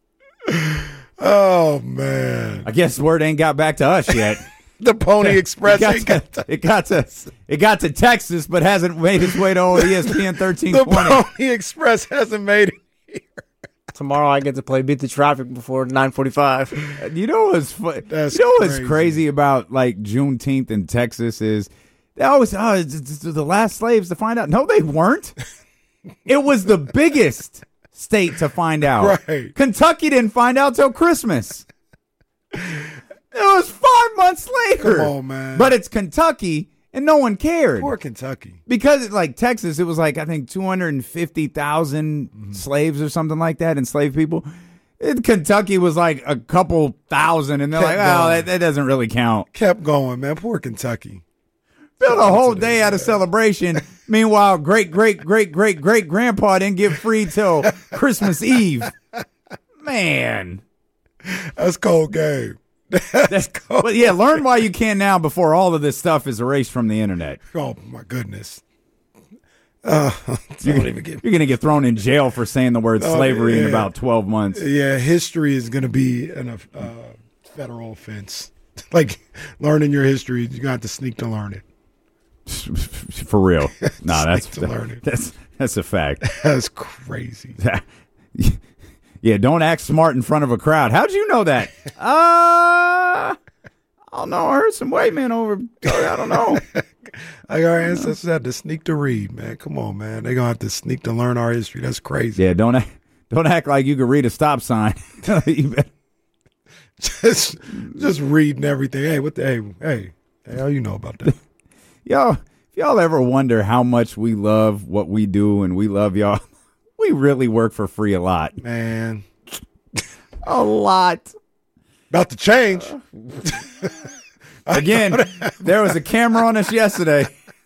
Speaker 7: Oh man.
Speaker 5: I guess word ain't got back to us yet.
Speaker 7: The Pony Express.
Speaker 5: It got, to, it got to it got to Texas, but hasn't made its way to old E S P N thirteen twenty.
Speaker 7: The Pony Express hasn't made it here.
Speaker 14: Tomorrow I get to play Beat the Traffic before nine forty-five.
Speaker 5: You know what's fu-
Speaker 7: That's
Speaker 5: you know what's
Speaker 7: crazy.
Speaker 5: crazy about like Juneteenth in Texas is they always oh it's, it's the last slaves to find out. No, they weren't. It was the biggest state to find out.
Speaker 7: Right.
Speaker 5: Kentucky didn't find out till Christmas. It was five months later.
Speaker 7: Come on, man.
Speaker 5: But it's Kentucky, and no one cared.
Speaker 7: Poor Kentucky.
Speaker 5: Because, like, Texas, it was like, I think, two hundred fifty thousand mm-hmm. slaves or something like that, enslaved people. In Kentucky was like a couple thousand, and they're
Speaker 7: Kept
Speaker 5: like, oh,
Speaker 7: going.
Speaker 5: that, that doesn't really count.
Speaker 7: Kept going, man. Poor Kentucky.
Speaker 5: Built a whole day out of celebration. Meanwhile, great, great, great, great, great grandpa didn't get free till Christmas Eve. Man.
Speaker 7: That's cold game. That's cold.
Speaker 5: But yeah, learn why you can now before all of this stuff is erased from the internet.
Speaker 7: Oh, my goodness. Uh,
Speaker 5: you're
Speaker 7: don't
Speaker 5: gonna,
Speaker 7: even get
Speaker 5: you're gonna get thrown in jail for saying the word
Speaker 7: Oh,
Speaker 5: slavery
Speaker 7: yeah.
Speaker 5: in about twelve months.
Speaker 7: Yeah, history is going to be an, a uh, federal offense. Like, learning your history, you got to sneak to learn it.
Speaker 5: For real. No, that's
Speaker 7: to learn it.
Speaker 5: that's that's a fact.
Speaker 7: That's crazy.
Speaker 5: Yeah, don't act smart in front of a crowd. How'd you know that? Uh, I don't know. I heard some white men over. I don't know.
Speaker 7: Like our ancestors had to sneak to read, man. Come on, man. They're going to have to sneak to learn our history. That's crazy.
Speaker 5: Yeah, don't act, don't act like you could read a stop sign. You better-
Speaker 7: just just reading everything. Hey, what the hey, hey, hey, how you know about that?
Speaker 5: Y'all, if y'all ever wonder how much we love what we do and we love y'all, we really work for free a lot.
Speaker 7: Man.
Speaker 5: A lot.
Speaker 7: About to change.
Speaker 5: Again, there was a camera on us yesterday.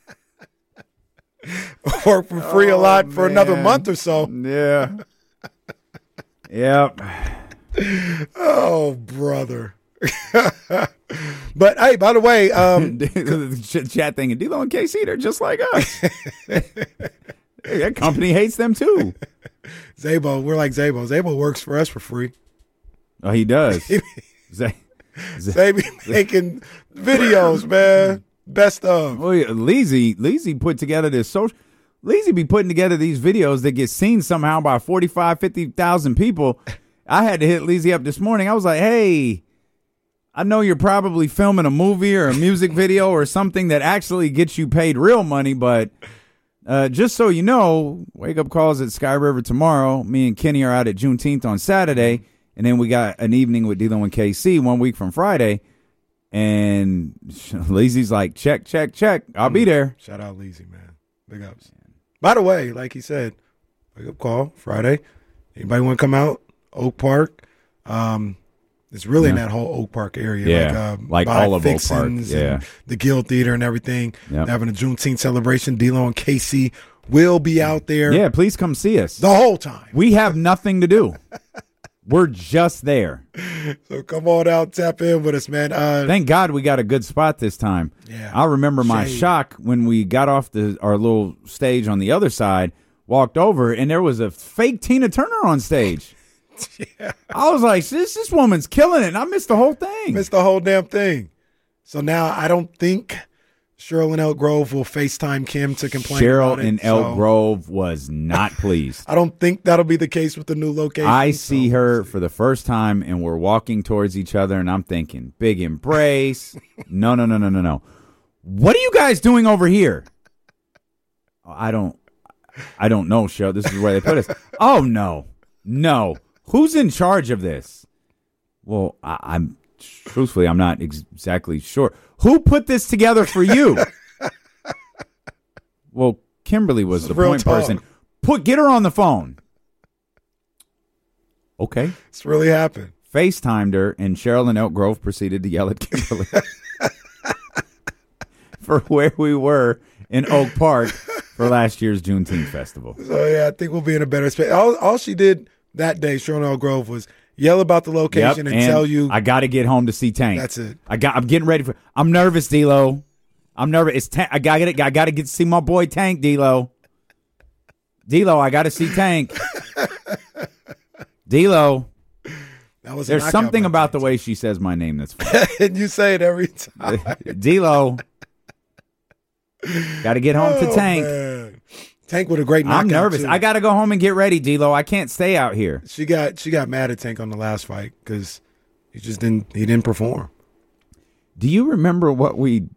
Speaker 7: Work for free
Speaker 5: Oh,
Speaker 7: a lot for
Speaker 5: man.
Speaker 7: another month or so.
Speaker 5: Yeah. Yep.
Speaker 7: Oh, brother. But hey, by the way, um,
Speaker 5: the chat thing and D-Lo and K C, they're just like us. That company hates them too.
Speaker 7: Zabo, we're like Zabo. Zabo works for us for free.
Speaker 5: Oh, he does. Z-
Speaker 7: They be making videos, man. Best of.
Speaker 5: Oh, yeah. Leezy, Leezy put together this social. Leezy be putting together these videos that get seen somehow by forty-five, fifty thousand people. I had to hit Leezy up this morning. I was like, hey, I know you're probably filming a movie or a music video or something that actually gets you paid real money, but uh, just so you know, Wake Up Calls at Sky River tomorrow. Me and Kenny are out at Juneteenth on Saturday, and then we got an evening with D-Lo and K C one week from Friday. And Leezy's like, check, check, check. I'll be there.
Speaker 7: Shout out Leezy, man. Big ups. By the way, like he said, Wake Up Call Friday. Anybody want to come out? Oak Park. Um, it's really in
Speaker 5: Yeah.
Speaker 7: that whole Oak Park area.
Speaker 5: Yeah,
Speaker 7: Like, uh,
Speaker 5: like
Speaker 7: by
Speaker 5: all of Oak Park,
Speaker 7: Fixin's
Speaker 5: yeah.
Speaker 7: and the Guild Theater and everything.
Speaker 5: Yep.
Speaker 7: They're having a Juneteenth celebration. D-Lo and K C will be out there.
Speaker 5: Yeah, please come see us.
Speaker 7: The whole time.
Speaker 5: We have nothing to do. We're just there.
Speaker 7: So come on out, tap in with us, man. Uh,
Speaker 5: Thank God we got a good spot this time.
Speaker 7: Yeah.
Speaker 5: I remember my
Speaker 7: Shade.
Speaker 5: shock when we got off the our little stage on the other side, walked over, and there was a fake Tina Turner on stage.
Speaker 7: yeah.
Speaker 5: I was like, this this woman's killing it, and I missed the whole thing.
Speaker 7: Missed the whole damn thing. So now I don't think Cheryl in Elk Grove will FaceTime Kim to complain
Speaker 5: Cheryl
Speaker 7: about it.
Speaker 5: in Elk
Speaker 7: so
Speaker 5: Grove was not pleased.
Speaker 7: I don't think that'll be the case with the new location.
Speaker 5: I see her for the first time, and we're walking towards each other, and I'm thinking, big embrace. no, no, no, no, no, no. What are you guys doing over here? I don't, I don't know, Cheryl. This is where they put us. Oh, no, no. Who's in charge of this? Well, I, I'm, truthfully, I'm not ex- exactly sure. Who put this together for you? Well, Kimberly was the
Speaker 7: Real
Speaker 5: point
Speaker 7: talk.
Speaker 5: person. Put, get her on the phone. Okay.
Speaker 7: It's really happened.
Speaker 5: FaceTimed her, and Cheryl in Elk Grove proceeded to yell at Kimberly for where we were in Oak Park for last year's Juneteenth festival.
Speaker 7: So yeah, I think we'll be in a better space. All, all she did that day, Cheryl in Elk Grove, was yell about the location
Speaker 5: Yep,
Speaker 7: and, tell you.
Speaker 5: I got to get home to see Tank.
Speaker 7: That's it.
Speaker 5: I got. I'm getting ready for. I'm nervous, D-Lo. I'm nervous. It's Tank. I got to. I got to get to see my boy Tank, D-Lo. D-Lo, I got to see Tank. D-Lo.
Speaker 7: That was a
Speaker 5: There's
Speaker 7: knockout
Speaker 5: something
Speaker 7: by
Speaker 5: about the way she says my name that's funny.
Speaker 7: and you say it every time.
Speaker 5: D-Lo. Got to get home to
Speaker 7: Oh,
Speaker 5: Tank.
Speaker 7: man. Tank with a great knockout.
Speaker 5: I'm nervous.
Speaker 7: too.
Speaker 5: I got to go home and get ready, D-Lo. I can't stay out here.
Speaker 7: She got she got mad at Tank on the last fight because he just didn't he didn't perform.
Speaker 5: Do you remember what we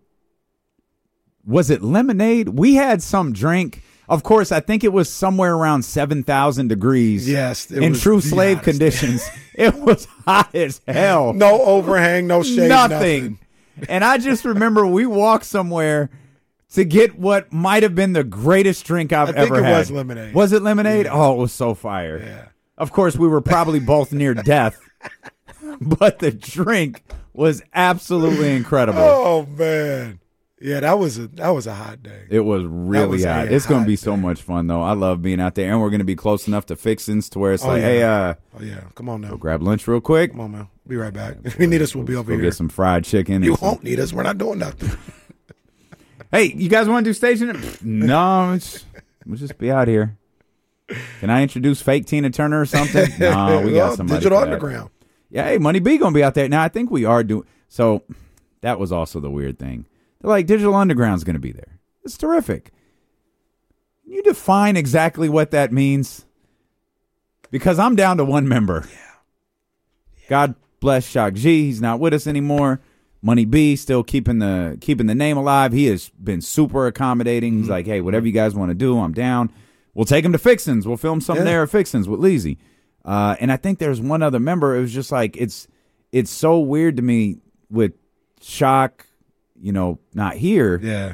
Speaker 5: was it lemonade? We had some drink. Of course, I think it was somewhere around seven thousand degrees.
Speaker 7: Yes, it
Speaker 5: in
Speaker 7: was
Speaker 5: true
Speaker 7: the
Speaker 5: slave
Speaker 7: hottest
Speaker 5: conditions. It was hot as hell.
Speaker 7: No overhang, no shade,
Speaker 5: nothing.
Speaker 7: nothing.
Speaker 5: And I just remember we walked somewhere to get what might have been the greatest drink I've
Speaker 7: I think
Speaker 5: ever
Speaker 7: it
Speaker 5: had.
Speaker 7: was lemonade.
Speaker 5: Was it lemonade?
Speaker 7: Yeah.
Speaker 5: Oh, it was so fire.
Speaker 7: Yeah.
Speaker 5: Of course, we were probably both near death, but the drink was absolutely incredible.
Speaker 7: Oh man, yeah, that was a that was a hot day.
Speaker 5: It was really
Speaker 7: was a
Speaker 5: hot. It's going to
Speaker 7: hot
Speaker 5: be so
Speaker 7: day.
Speaker 5: much fun, though. I love being out there, and we're going to be close enough to Fixins to where it's
Speaker 7: Oh,
Speaker 5: like,
Speaker 7: yeah.
Speaker 5: hey, uh,
Speaker 7: Oh yeah, come on now,
Speaker 5: go grab lunch real quick.
Speaker 7: come on man, be right back. If you need us, we'll be over
Speaker 5: Go
Speaker 7: here.
Speaker 5: get some fried chicken.
Speaker 7: You
Speaker 5: and some-
Speaker 7: won't need us. We're not doing nothing.
Speaker 5: Hey, you guys want to do station? No, it's, we'll just be out here. Can I introduce fake Tina Turner or something? No, we got
Speaker 7: Well,
Speaker 5: somebody.
Speaker 7: Digital
Speaker 5: for that.
Speaker 7: Underground.
Speaker 5: Yeah, hey, Money B gonna be out there. Now I think we are doing. So that was also the weird thing. They're like, Digital Underground's gonna be there. It's terrific. Can you define exactly what that means? Because I'm down to one member. Yeah. yeah. God bless Shock G. He's not with us anymore. Money B still keeping the keeping the name alive. He has been super accommodating. He's
Speaker 7: Mm-hmm.
Speaker 5: like, hey, whatever you guys want to do, I'm down. We'll take him to Fixins. We'll film something
Speaker 7: Yeah.
Speaker 5: there at Fixins with Leezy. Uh, and I think there's one other member. It was just like it's it's so weird to me with Shock, you know, not here.
Speaker 7: Yeah,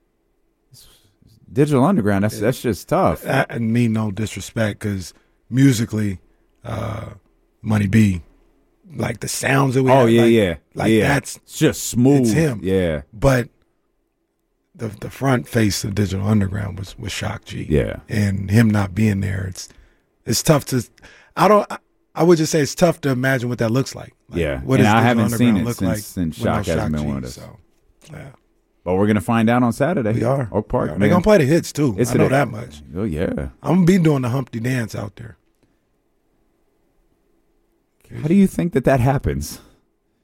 Speaker 5: Digital Underground. That's that's just tough.
Speaker 7: I, I mean no disrespect because musically, uh, Money B, like the sounds that we
Speaker 5: Oh
Speaker 7: have,
Speaker 5: yeah,
Speaker 7: like,
Speaker 5: yeah,
Speaker 7: like
Speaker 5: yeah.
Speaker 7: that's
Speaker 5: It's just smooth.
Speaker 7: it's him.
Speaker 5: Yeah,
Speaker 7: But the the front face of Digital Underground was was Shock G.
Speaker 5: Yeah.
Speaker 7: and him not being there, it's it's tough to. I don't. I, I would just say it's tough to imagine what that looks like. Like,
Speaker 5: Yeah.
Speaker 7: what
Speaker 5: And
Speaker 7: does
Speaker 5: I
Speaker 7: Digital
Speaker 5: haven't seen
Speaker 7: Underground
Speaker 5: it
Speaker 7: look
Speaker 5: since-
Speaker 7: like
Speaker 5: since
Speaker 7: with no
Speaker 5: Shock hasn't been
Speaker 7: G?
Speaker 5: with us.
Speaker 7: So, yeah,
Speaker 5: but we're gonna find out on Saturday.
Speaker 7: we are.
Speaker 5: Oak Park.
Speaker 7: They're
Speaker 5: man.
Speaker 7: gonna play the hits too.
Speaker 5: It's
Speaker 7: I know
Speaker 5: a-
Speaker 7: that much.
Speaker 5: Oh yeah.
Speaker 7: I'm gonna be doing the Humpty dance out there.
Speaker 5: How do you think that that happens?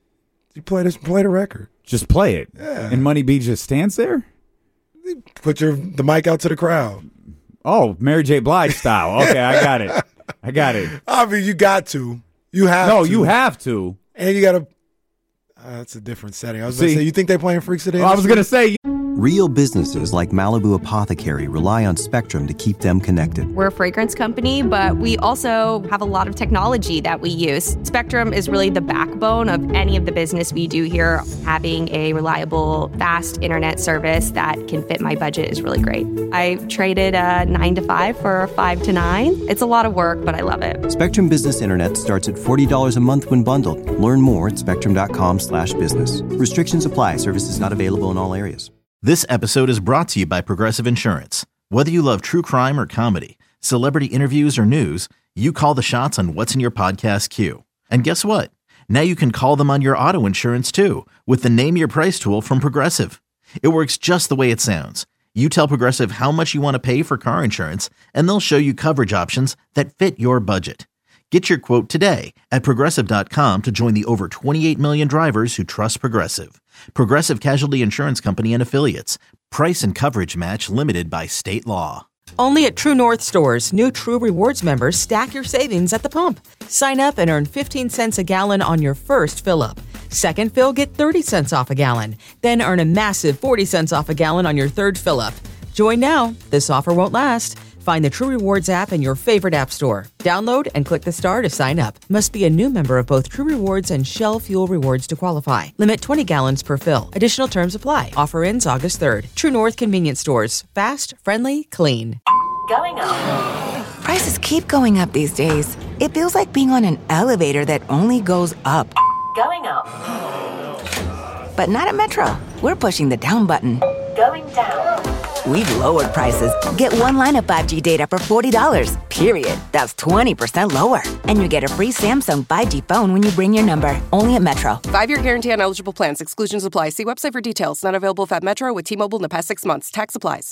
Speaker 7: You play this, play the record.
Speaker 5: Just play it.
Speaker 7: Yeah.
Speaker 5: And Money B just stands there?
Speaker 7: Put your the mic out to the crowd.
Speaker 5: Oh, Mary J. Blige style. Okay, I got it. I got it.
Speaker 7: I mean, you got to. You have
Speaker 5: no,
Speaker 7: to.
Speaker 5: you have to.
Speaker 7: And you got to. Uh, that's a different setting. I was going to say, you think they playing Freaks of the
Speaker 5: Industry? I was going to say.
Speaker 1: Real businesses like Malibu Apothecary rely on Spectrum to keep them connected.
Speaker 15: We're a fragrance company, but we also have a lot of technology that we use. Spectrum is really the backbone of any of the business we do here. Having a reliable, fast internet service that can fit my budget is really great. I traded a nine to five for a five to nine. It's a lot of work, but I love it.
Speaker 1: Spectrum Business Internet starts at forty dollars a month when bundled. Learn more at spectrum.com slash business. Restrictions apply. Services not available in all areas.
Speaker 3: This episode is brought to you by Progressive Insurance. Whether you love true crime or comedy, celebrity interviews or news, you call the shots on what's in your podcast queue. And guess what? Now you can call them on your auto insurance too with the Name Your Price tool from Progressive. It works just the way it sounds. You tell Progressive how much you want to pay for car insurance, and they'll show you coverage options that fit your budget. Get your quote today at Progressive dot com to join the over twenty-eight million drivers who trust Progressive. Progressive Casualty Insurance Company and Affiliates. Price and coverage match limited by state law.
Speaker 4: Only at True North stores, new True Rewards members stack your savings at the pump. Sign up and earn fifteen cents a gallon on your first fill-up. Second fill, get thirty cents off a gallon. Then earn a massive forty cents off a gallon on your third fill-up. Join now. This offer won't last. Find the True Rewards app in your favorite app store. Download and click the star to sign up. Must be a new member of both True Rewards and Shell Fuel Rewards to qualify. Limit twenty gallons per fill. Additional terms apply. Offer ends August third. True North Convenience Stores. Fast, friendly, clean.
Speaker 10: Going up.
Speaker 9: Prices keep going up these days. It feels like being on an elevator that only goes up.
Speaker 10: Going up.
Speaker 9: But not at Metro. We're pushing the down button.
Speaker 10: Going down.
Speaker 9: We've lowered prices. Get one line of five G data for forty dollars, period. That's twenty percent lower. And you get a free Samsung five G phone when you bring your number. Only at Metro.
Speaker 11: Five-year guarantee on eligible plans. Exclusions apply. See website for details. Not available at Metro with T-Mobile in the past six months. Tax applies.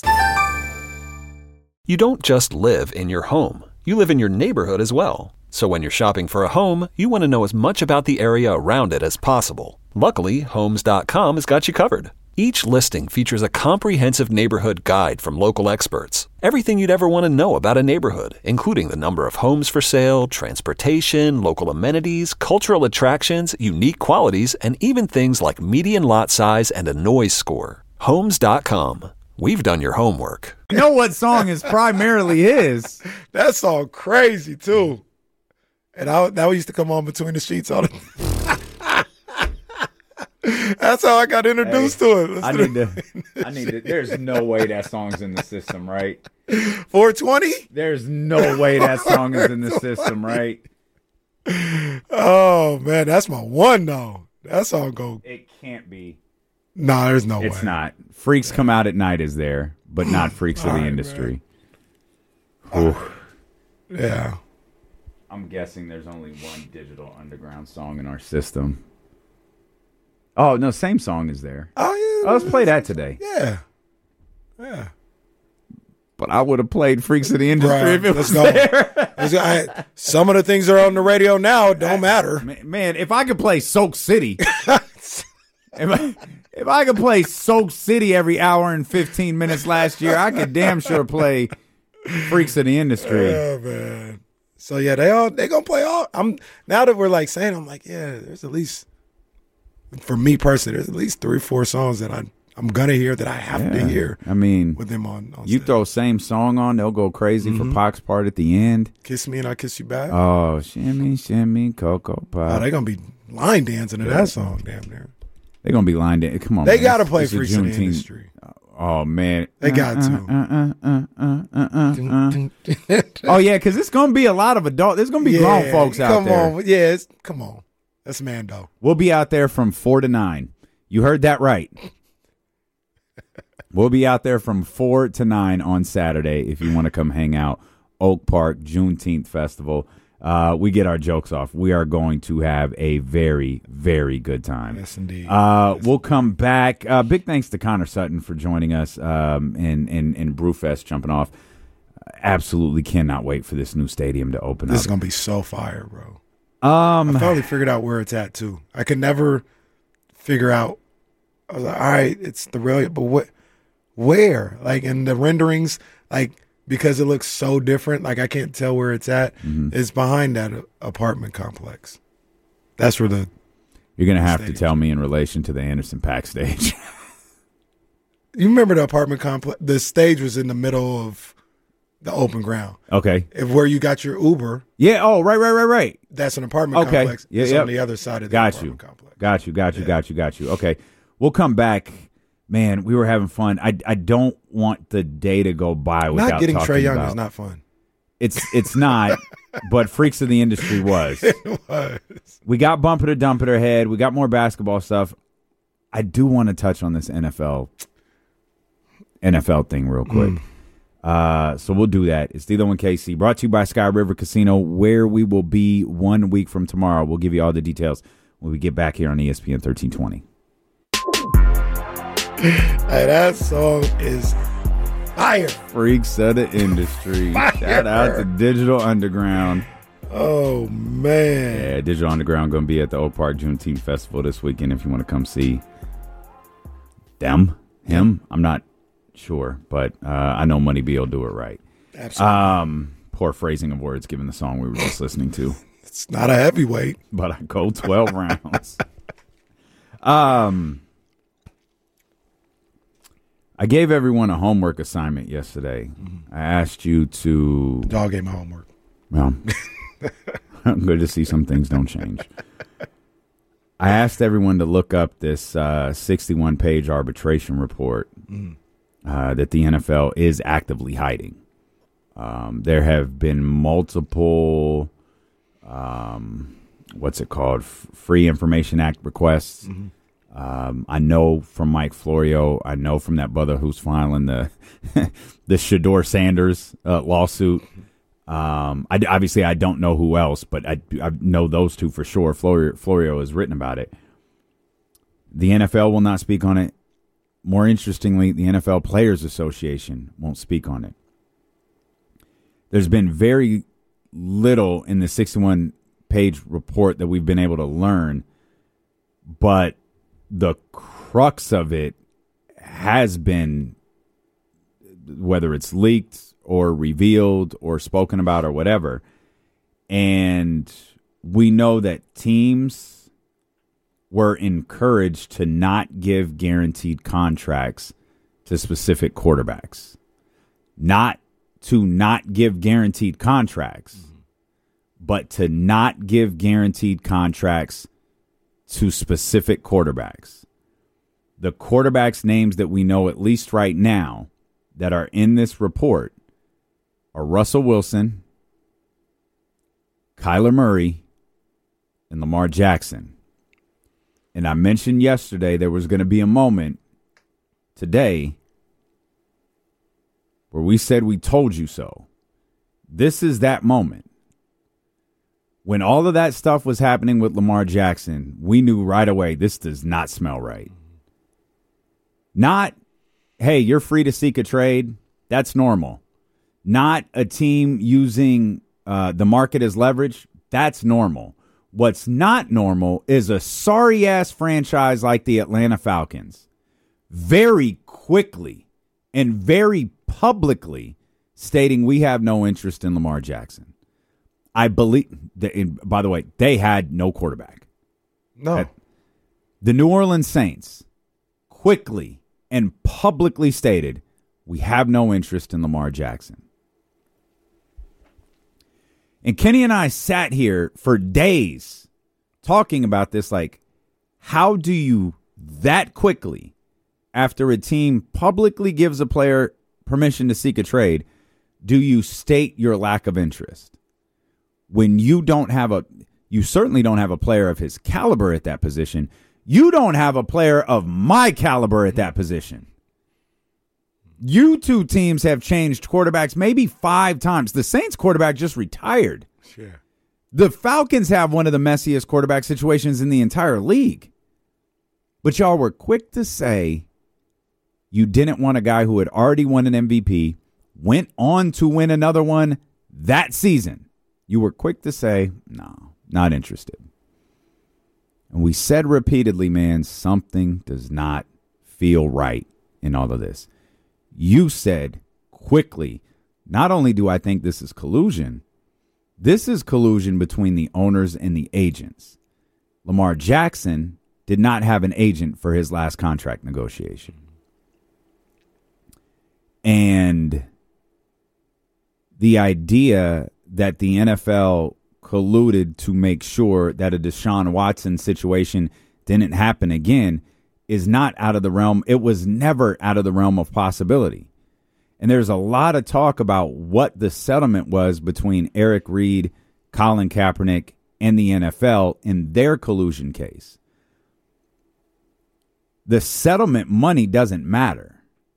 Speaker 12: You don't just live in your home. You live in your neighborhood as well. So when you're shopping for a home, you want to know as much about the area around it as possible. Luckily, Homes dot com has got you covered. Each listing features a comprehensive neighborhood guide from local experts. Everything you'd ever want to know about a neighborhood, including the number of homes for sale, transportation, local amenities, cultural attractions, unique qualities, and even things like median lot size and a noise score. Homes dot com. We've done your homework.
Speaker 5: You know what song is primarily his?
Speaker 7: That song crazy, too. And I, that used to come on Between the Sheets all the time. That's how I got introduced
Speaker 5: hey,
Speaker 7: to it. Let's
Speaker 5: I need to. I need to. There's no way that song's in the system, right?
Speaker 7: four twenty?
Speaker 5: There's no way that song is in the system, right?
Speaker 7: Oh man, that's my one though. That song go.
Speaker 5: It can't be.
Speaker 7: No, nah, there's no
Speaker 5: it's way. It's not. Freaks
Speaker 7: yeah.
Speaker 5: Come Out at Night is there, but not Freaks of the right, Industry.
Speaker 7: Yeah.
Speaker 5: I'm guessing there's only one Digital Underground song in our system. Oh, no, same song is there.
Speaker 7: Oh, yeah.
Speaker 5: Oh, let's play that today.
Speaker 7: Yeah. Yeah.
Speaker 5: But I would have played Freaks of the Industry right, if it
Speaker 7: let's
Speaker 5: was
Speaker 7: go.
Speaker 5: there.
Speaker 7: Let's go. I, some of the things that are on the radio now don't matter.
Speaker 5: Man, if I could play Soak City, if, I, if I could play Soak City every hour and fifteen minutes last year, I could damn sure play Freaks of the Industry.
Speaker 7: Oh, man. So, yeah, they all they going to play all. I'm Now that we're like saying, I'm like, yeah, there's at least. For me personally, there's at least three, four songs that I, I'm going to hear that I have
Speaker 5: yeah.
Speaker 7: to hear.
Speaker 5: I mean,
Speaker 7: with them on, on
Speaker 5: you
Speaker 7: stage.
Speaker 5: throw same song on, they'll go crazy mm-hmm. for Pac's part at the end.
Speaker 7: Kiss Me and I Kiss You Back.
Speaker 5: Oh, shimmy, shimmy, Cocoa Pop.
Speaker 7: Oh, they're going to be line dancing to yeah. that song, damn near.
Speaker 5: They're going to be line dancing. Come on,
Speaker 7: They
Speaker 5: man.
Speaker 7: got to play
Speaker 5: it's
Speaker 7: Freaks of the Industry.
Speaker 5: Oh, man.
Speaker 7: They got
Speaker 5: uh,
Speaker 7: to.
Speaker 5: Uh, uh, uh, uh, uh, uh. Oh, yeah, because it's going to be a lot of adult. There's going to be
Speaker 7: yeah,
Speaker 5: grown folks out
Speaker 7: come
Speaker 5: there.
Speaker 7: On. Yeah, it's, come on. That's Mando.
Speaker 5: We'll be out there from four to nine. You heard that right. We'll be out there from four to nine on Saturday if you want to come hang out. Oak Park, Juneteenth Festival. Uh, we get our jokes off. We are going to have a very, very good time.
Speaker 7: Yes, indeed.
Speaker 5: Uh,
Speaker 7: yes.
Speaker 5: We'll come back. Uh, big thanks to Connor Sutton for joining us um, and, and, and Brewfest jumping off. Absolutely cannot wait for this new stadium to open
Speaker 7: this
Speaker 5: up.
Speaker 7: This is going to be so fire, bro.
Speaker 5: Um,
Speaker 7: I finally figured out where it's at, too. I could never figure out. I was like, all right, it's the real, but what, where? Like in the renderings, like because it looks so different, like I can't tell where it's at.
Speaker 5: Mm-hmm.
Speaker 7: It's behind that apartment complex. That's where the.
Speaker 5: You're gonna have to tell me in relation to the Anderson Paak stage.
Speaker 7: You remember the apartment complex? The stage was in the middle of the open ground.
Speaker 5: Okay.
Speaker 7: If where you got your Uber.
Speaker 5: Yeah. Oh, right, right, right, right.
Speaker 7: That's an apartment
Speaker 5: okay.
Speaker 7: complex.
Speaker 5: Yeah,
Speaker 7: it's
Speaker 5: yep.
Speaker 7: on the other side of the
Speaker 5: got
Speaker 7: apartment
Speaker 5: you.
Speaker 7: complex.
Speaker 5: Got you. Got you.
Speaker 7: Yeah.
Speaker 5: Got you. Got you. Okay. We'll come back. Man, we were having fun. I I don't want the day to go by without
Speaker 7: not getting
Speaker 5: talking
Speaker 7: Trae Young
Speaker 5: about,
Speaker 7: is not fun.
Speaker 5: It's it's not, but Freaks of the Industry was.
Speaker 7: It was.
Speaker 5: We got bumper to dump at our head. We got more basketball stuff. I do want to touch on this N F L N F L thing real quick. Mm. Uh, so we'll do that. It's D'Lo and K C, brought to you by Sky River Casino, where we will be one week from tomorrow. We'll give you all the details when we get back here on E S P N thirteen twenty.
Speaker 7: Hey, that song is fire.
Speaker 5: Freaks of the Industry.
Speaker 7: Fire.
Speaker 5: Shout out to Digital Underground.
Speaker 7: Oh, man.
Speaker 5: Yeah, Digital Underground going to be at the Oak Park Juneteenth Festival this weekend if you want to come see them, him. I'm not sure, but uh, I know Money B will do it right.
Speaker 7: Absolutely.
Speaker 5: Um, poor phrasing of words given the song we were just listening to.
Speaker 7: It's not a heavyweight.
Speaker 5: But I go twelve rounds. Um, I gave everyone a homework assignment yesterday. Mm-hmm. I asked you to...
Speaker 7: Dog gave my homework.
Speaker 5: Well, I'm good to see some things don't change. I asked everyone to look up this uh, sixty-one page arbitration report mm. uh, that the N F L is actively hiding. Um, there have been multiple, um, what's it called, F- Free Information Act requests. Mm-hmm. Um, I know from Mike Florio, I know from that brother who's filing the the Shador Sanders uh, lawsuit. Um, I, obviously, I don't know who else, but I, I know those two for sure. Florio, Florio has written about it. The N F L will not speak on it. More interestingly, the N F L Players Association won't speak on it. There's been very little in the sixty-one page report that we've been able to learn, but the crux of it has been, whether it's leaked or revealed or spoken about or whatever. And we know that teams were encouraged to not give guaranteed contracts to specific quarterbacks. Not to not give guaranteed contracts, mm-hmm. but to not give guaranteed contracts to specific quarterbacks. The quarterbacks' names that we know, at least right now, that are in this report are Russell Wilson, Kyler Murray, and Lamar Jackson. And I mentioned yesterday there was going to be a moment today where we said we told you so. This is that moment. When all of that stuff was happening with Lamar Jackson, we knew right away this does not smell right. Not, hey, you're free to seek a trade. That's normal. Not a team using uh, the market as leverage. That's normal. What's not normal is a sorry-ass franchise like the Atlanta Falcons very quickly and very publicly stating we have no interest in Lamar Jackson. I believe, that, and by the way, they had no quarterback.
Speaker 7: No.
Speaker 5: The New Orleans Saints quickly and publicly stated, we have no interest in Lamar Jackson. And Kenny and I sat here for days talking about this, like, how do you that quickly, after a team publicly gives a player permission to seek a trade, do you state your lack of interest? When you don't have a, you certainly don't have a player of his caliber at that position. You don't have a player of my caliber at that position. You two teams have changed quarterbacks maybe five times. The Saints quarterback just retired.
Speaker 7: Sure.
Speaker 5: The Falcons have one of the messiest quarterback situations in the entire league. But y'all were quick to say you didn't want a guy who had already won an M V P, went on to win another one that season. You were quick to say, no, not interested. And we said repeatedly, man, something does not feel right in all of this. You said quickly, not only do I think this is collusion, this is collusion between the owners and the agents. Lamar Jackson did not have an agent for his last contract negotiation. And the idea that the N F L colluded to make sure that a Deshaun Watson situation didn't happen again is not out of the realm. It was never out of the realm of possibility. And there's a lot of talk about what the settlement was between Eric Reid, Colin Kaepernick, and the N F L in their collusion case. The settlement money doesn't matter.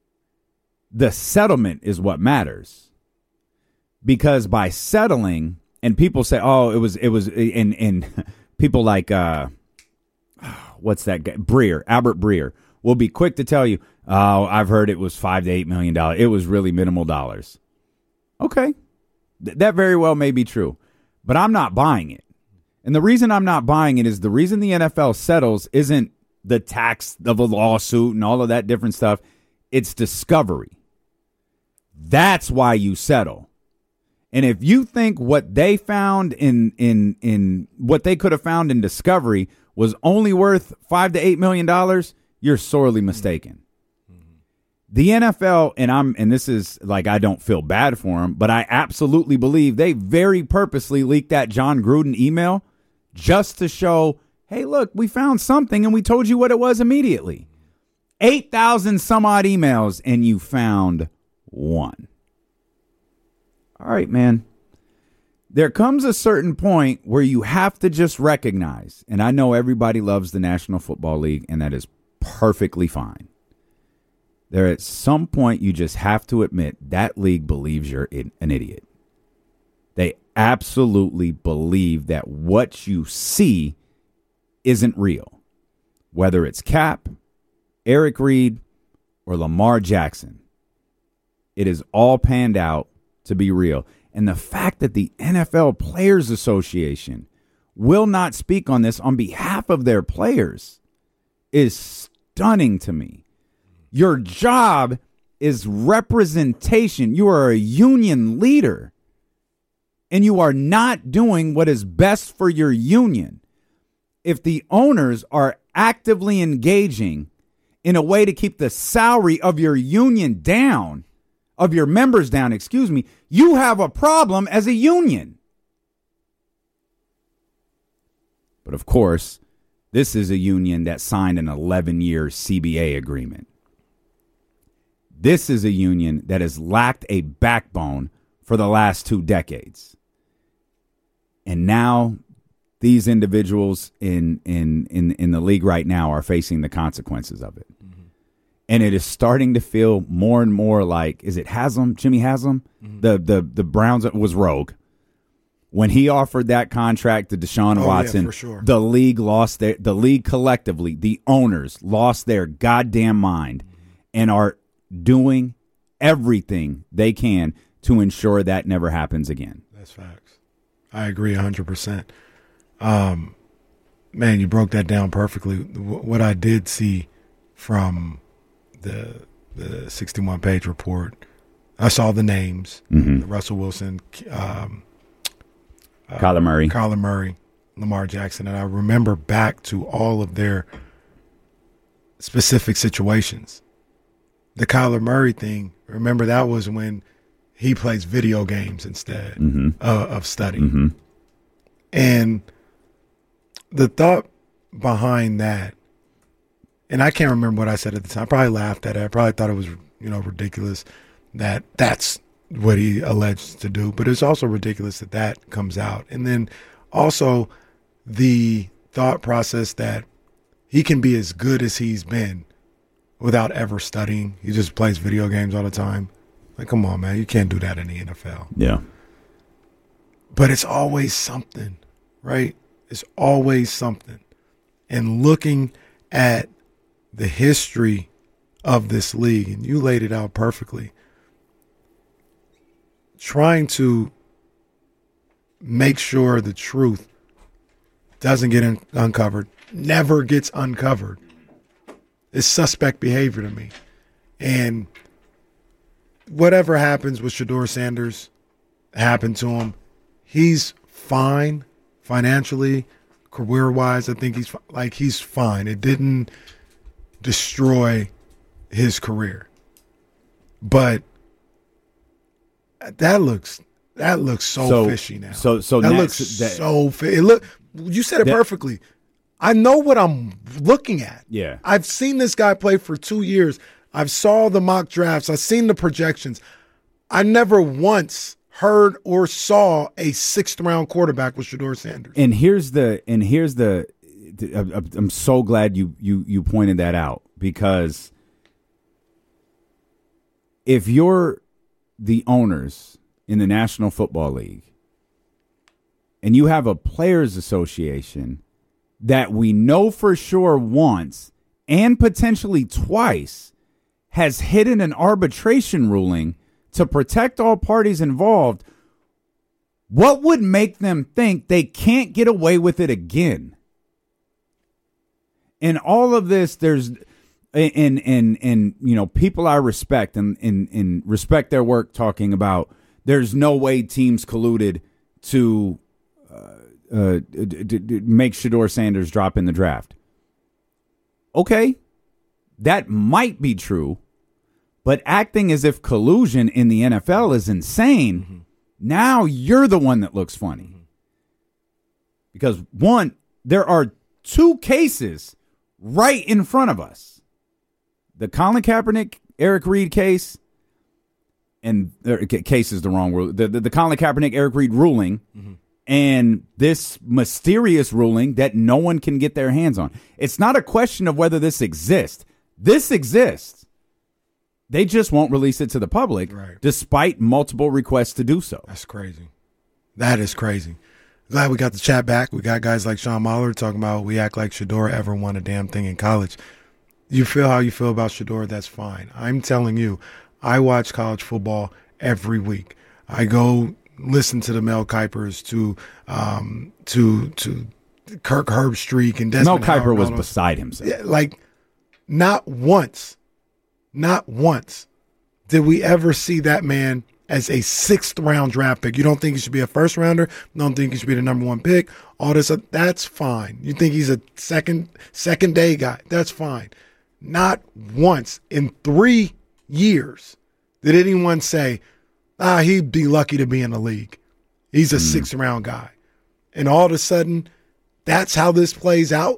Speaker 5: The settlement is what matters. Because by settling, and people say, oh, it was, it was, and, and people like, uh, what's that guy? Breer, Albert Breer, will be quick to tell you, oh, I've heard it was five to eight million dollars. It was really minimal dollars. Okay. Th- that very well may be true, but I'm not buying it. And the reason I'm not buying it is the reason the N F L settles isn't the tax of a lawsuit and all of that different stuff. It's discovery. That's why you settle. And if you think what they found in in in what they could have found in discovery was only worth five to eight million dollars, you're sorely mistaken. Mm-hmm. The N F L, and I'm and this is like I don't feel bad for them, but I absolutely believe they very purposely leaked that John Gruden email just to show, hey, look, we found something and we told you what it was immediately. Eight thousand some odd emails, and you found one. All right, man. There comes a certain point where you have to just recognize, and I know everybody loves the National Football League, and that is perfectly fine. There at some point you just have to admit that league believes you're an idiot. They absolutely believe that what you see isn't real. Whether it's Cap, Eric Reid, or Lamar Jackson, it is all panned out to be real. And the fact that the N F L Players Association will not speak on this on behalf of their players is stunning to me. Your job is representation. You are a union leader, and you are not doing what is best for your union. If the owners are actively engaging in a way to keep the salary of your union down, of your members down, excuse me, you have a problem as a union. But of course, this is a union that signed an eleven-year C B A agreement. This is a union that has lacked a backbone for the last two decades. And now these individuals in in in, in the league right now are facing the consequences of it. Mm-hmm. And it is starting to feel more and more like, is it Haslam, Jimmy Haslam? Mm-hmm. The the the Browns was rogue. When he offered that contract to Deshaun oh, Watson,
Speaker 7: yeah, for sure.
Speaker 5: the league lost their the league collectively, the owners lost their goddamn mind mm-hmm. and are doing everything they can to ensure that never happens again.
Speaker 7: That's facts. I agree one hundred percent. Um, man, you broke that down perfectly. What I did see from the the sixty-one page report, I saw the names, mm-hmm. Russell Wilson, um, uh,
Speaker 5: Kyler Murray,
Speaker 7: Kyler Murray, Lamar Jackson, and I remember back to all of their specific situations. The Kyler Murray thing, remember that was when he plays video games instead mm-hmm. of, of studying. Mm-hmm. And the thought behind that, and I can't remember what I said at the time. I probably laughed at it. I probably thought it was, you know, ridiculous that that's what he alleged to do. But it's also ridiculous that that comes out. And then also the thought process that he can be as good as he's been without ever studying. He just plays video games all the time. Like, come on, man. You can't do that in the N F L.
Speaker 5: Yeah.
Speaker 7: But it's always something, right? It's always something. And looking at the history of this league, and you laid it out perfectly, trying to make sure the truth doesn't get in, uncovered, never gets uncovered. It's suspect behavior to me. And whatever happens with Shedeur Sanders happened to him. He's fine financially, career-wise. I think he's like he's fine. It didn't destroy his career. But that looks that looks so,
Speaker 5: So-
Speaker 7: fishy now.
Speaker 5: so- so
Speaker 7: that
Speaker 5: next-
Speaker 7: looks
Speaker 5: that-
Speaker 7: so fishy. It look you said it
Speaker 5: That-
Speaker 7: perfectly. I know what I'm looking at.
Speaker 5: Yeah.
Speaker 7: I've seen this guy play for two years. I've saw the mock drafts. I've seen the projections. I never once heard or saw a sixth round quarterback with Shedeur Sanders.
Speaker 5: And here's the and here's the I'm I'm so glad you you you pointed that out, because if you're the owners in the National Football League and you have a players association that we know for sure once and potentially twice has hidden an arbitration ruling to protect all parties involved, what would make them think they can't get away with it again? In all of this, there's and and and you know, people I respect and and, and respect their work talking about there's no way teams colluded to uh, uh, d- d- d- make Shedeur Sanders drop in the draft. Okay, that might be true, but acting as if collusion in the N F L is insane. Mm-hmm. Now you're the one that looks funny. Mm-hmm. Because one, there are two cases right in front of us. The Colin Kaepernick, Eric Reed case, and er, case is the wrong word. The, the, the Colin Kaepernick, Eric Reed ruling, mm-hmm. and this mysterious ruling that no one can get their hands on. It's not a question of whether this exists. This exists. They just won't release it to the public,
Speaker 7: right,
Speaker 5: despite multiple requests to do so.
Speaker 7: That's crazy. That is crazy. Glad we got the chat back. We got guys like Sean Mahler talking about we act like Shedeur ever won a damn thing in college. You feel how you feel about Shedeur, that's fine. I'm telling you, I watch college football every week. I go listen to the Mel Kipers, to um, to to Kirk Herbstreit and Desmond
Speaker 5: Mel Kiper
Speaker 7: Howard,
Speaker 5: was
Speaker 7: all those.
Speaker 5: beside himself.
Speaker 7: Yeah, like, not once, not once did we ever see that man as a sixth round draft pick. You don't think he should be a first rounder? Don't think he should be the number one pick? All this, that's fine. You think he's a second second day guy? That's fine. Not once in three years did anyone say, ah, he'd be lucky to be in the league. He's a mm. sixth round guy. And all of a sudden, that's how this plays out.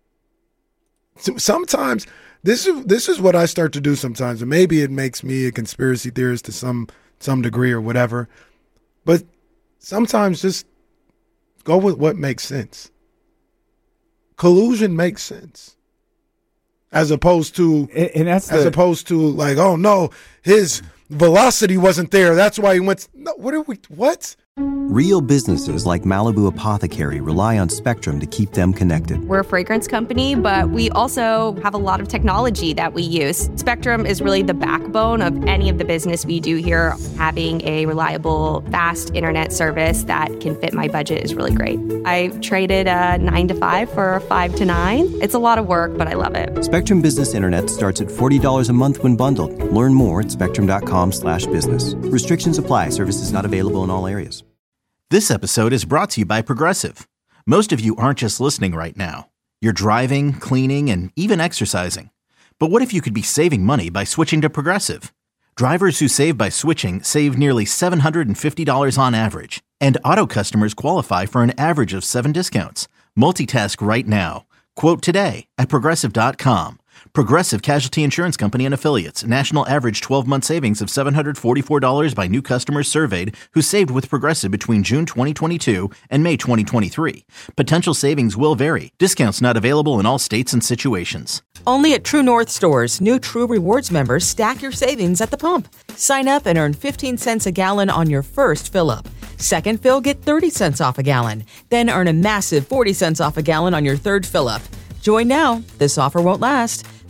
Speaker 7: So sometimes this is this is what I start to do sometimes, and maybe it makes me a conspiracy theorist to some some degree or whatever. But sometimes just go with what makes sense. Collusion makes sense. As opposed to
Speaker 5: and, and that's
Speaker 7: as
Speaker 5: the,
Speaker 7: opposed to like, oh no, his velocity wasn't there. That's why he went. No, what are we? What?
Speaker 1: Real businesses like Malibu Apothecary rely on Spectrum to keep them connected.
Speaker 15: We're a fragrance company, but we also have a lot of technology that we use. Spectrum is really the backbone of any of the business we do here. Having a reliable, fast internet service that can fit my budget is really great. I traded a nine to five for a five to nine. It's a lot of work, but I love it.
Speaker 1: Spectrum Business Internet starts at forty dollars a month when bundled. Learn more at spectrum.com slash business. Restrictions apply. Services not available in all areas.
Speaker 3: This episode is brought to you by Progressive. Most of you aren't just listening right now. You're driving, cleaning, and even exercising. But what if you could be saving money by switching to Progressive? Drivers who save by switching save nearly seven hundred fifty dollars on average. And auto customers qualify for an average of seven discounts. Multitask right now. Quote today at Progressive dot com. Progressive Casualty Insurance Company and Affiliates. National average twelve-month savings of seven hundred forty-four dollars by new customers surveyed who saved with Progressive between June twenty twenty-two and May twenty twenty-three. Potential savings will vary. Discounts not available in all states and situations.
Speaker 4: Only at True North stores, new True Rewards members stack your savings at the pump. Sign up and earn fifteen cents a gallon on your first fill-up. Second fill, get thirty cents off a gallon. Then earn a massive forty cents off a gallon on your third fill-up. Join now. This offer won't last.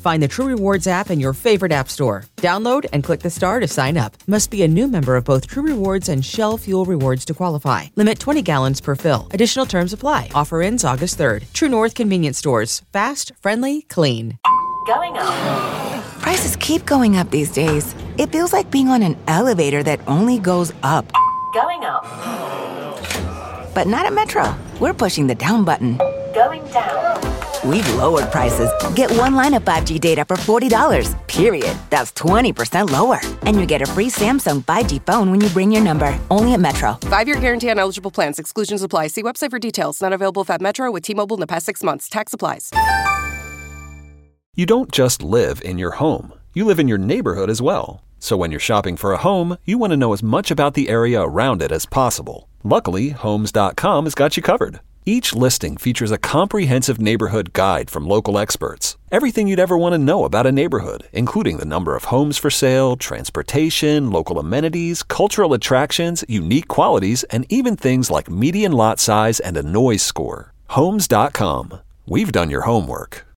Speaker 4: Find the True Rewards app in your favorite app store. Download and click the star to sign up. Must be a new member of both True Rewards and Shell Fuel Rewards to qualify. Limit twenty gallons per fill. Additional terms apply. Offer ends August third. True North Convenience Stores. Fast, friendly, clean.
Speaker 10: Going up.
Speaker 9: Prices keep going up these days. It feels like being on an elevator that only goes up.
Speaker 10: Going up.
Speaker 9: But not at Metro. We're pushing the down button.
Speaker 10: Going down.
Speaker 9: We've lowered prices. Get one line of five G data for forty dollars, period. That's twenty percent lower. And you get a free Samsung five G phone when you bring your number. Only at Metro.
Speaker 11: Five-year guarantee on eligible plans. Exclusions apply. See website for details. Not available at Metro with T-Mobile in the past six months. Tax applies.
Speaker 12: You don't just live in your home. You live in your neighborhood as well. So when you're shopping for a home, you want to know as much about the area around it as possible. Luckily, Homes dot com has got you covered. Each listing features a comprehensive neighborhood guide from local experts. Everything you'd ever want to know about a neighborhood, including the number of homes for sale, transportation, local amenities, cultural attractions, unique qualities, and even things like median lot size and a noise score. Homes dot com. We've done your homework.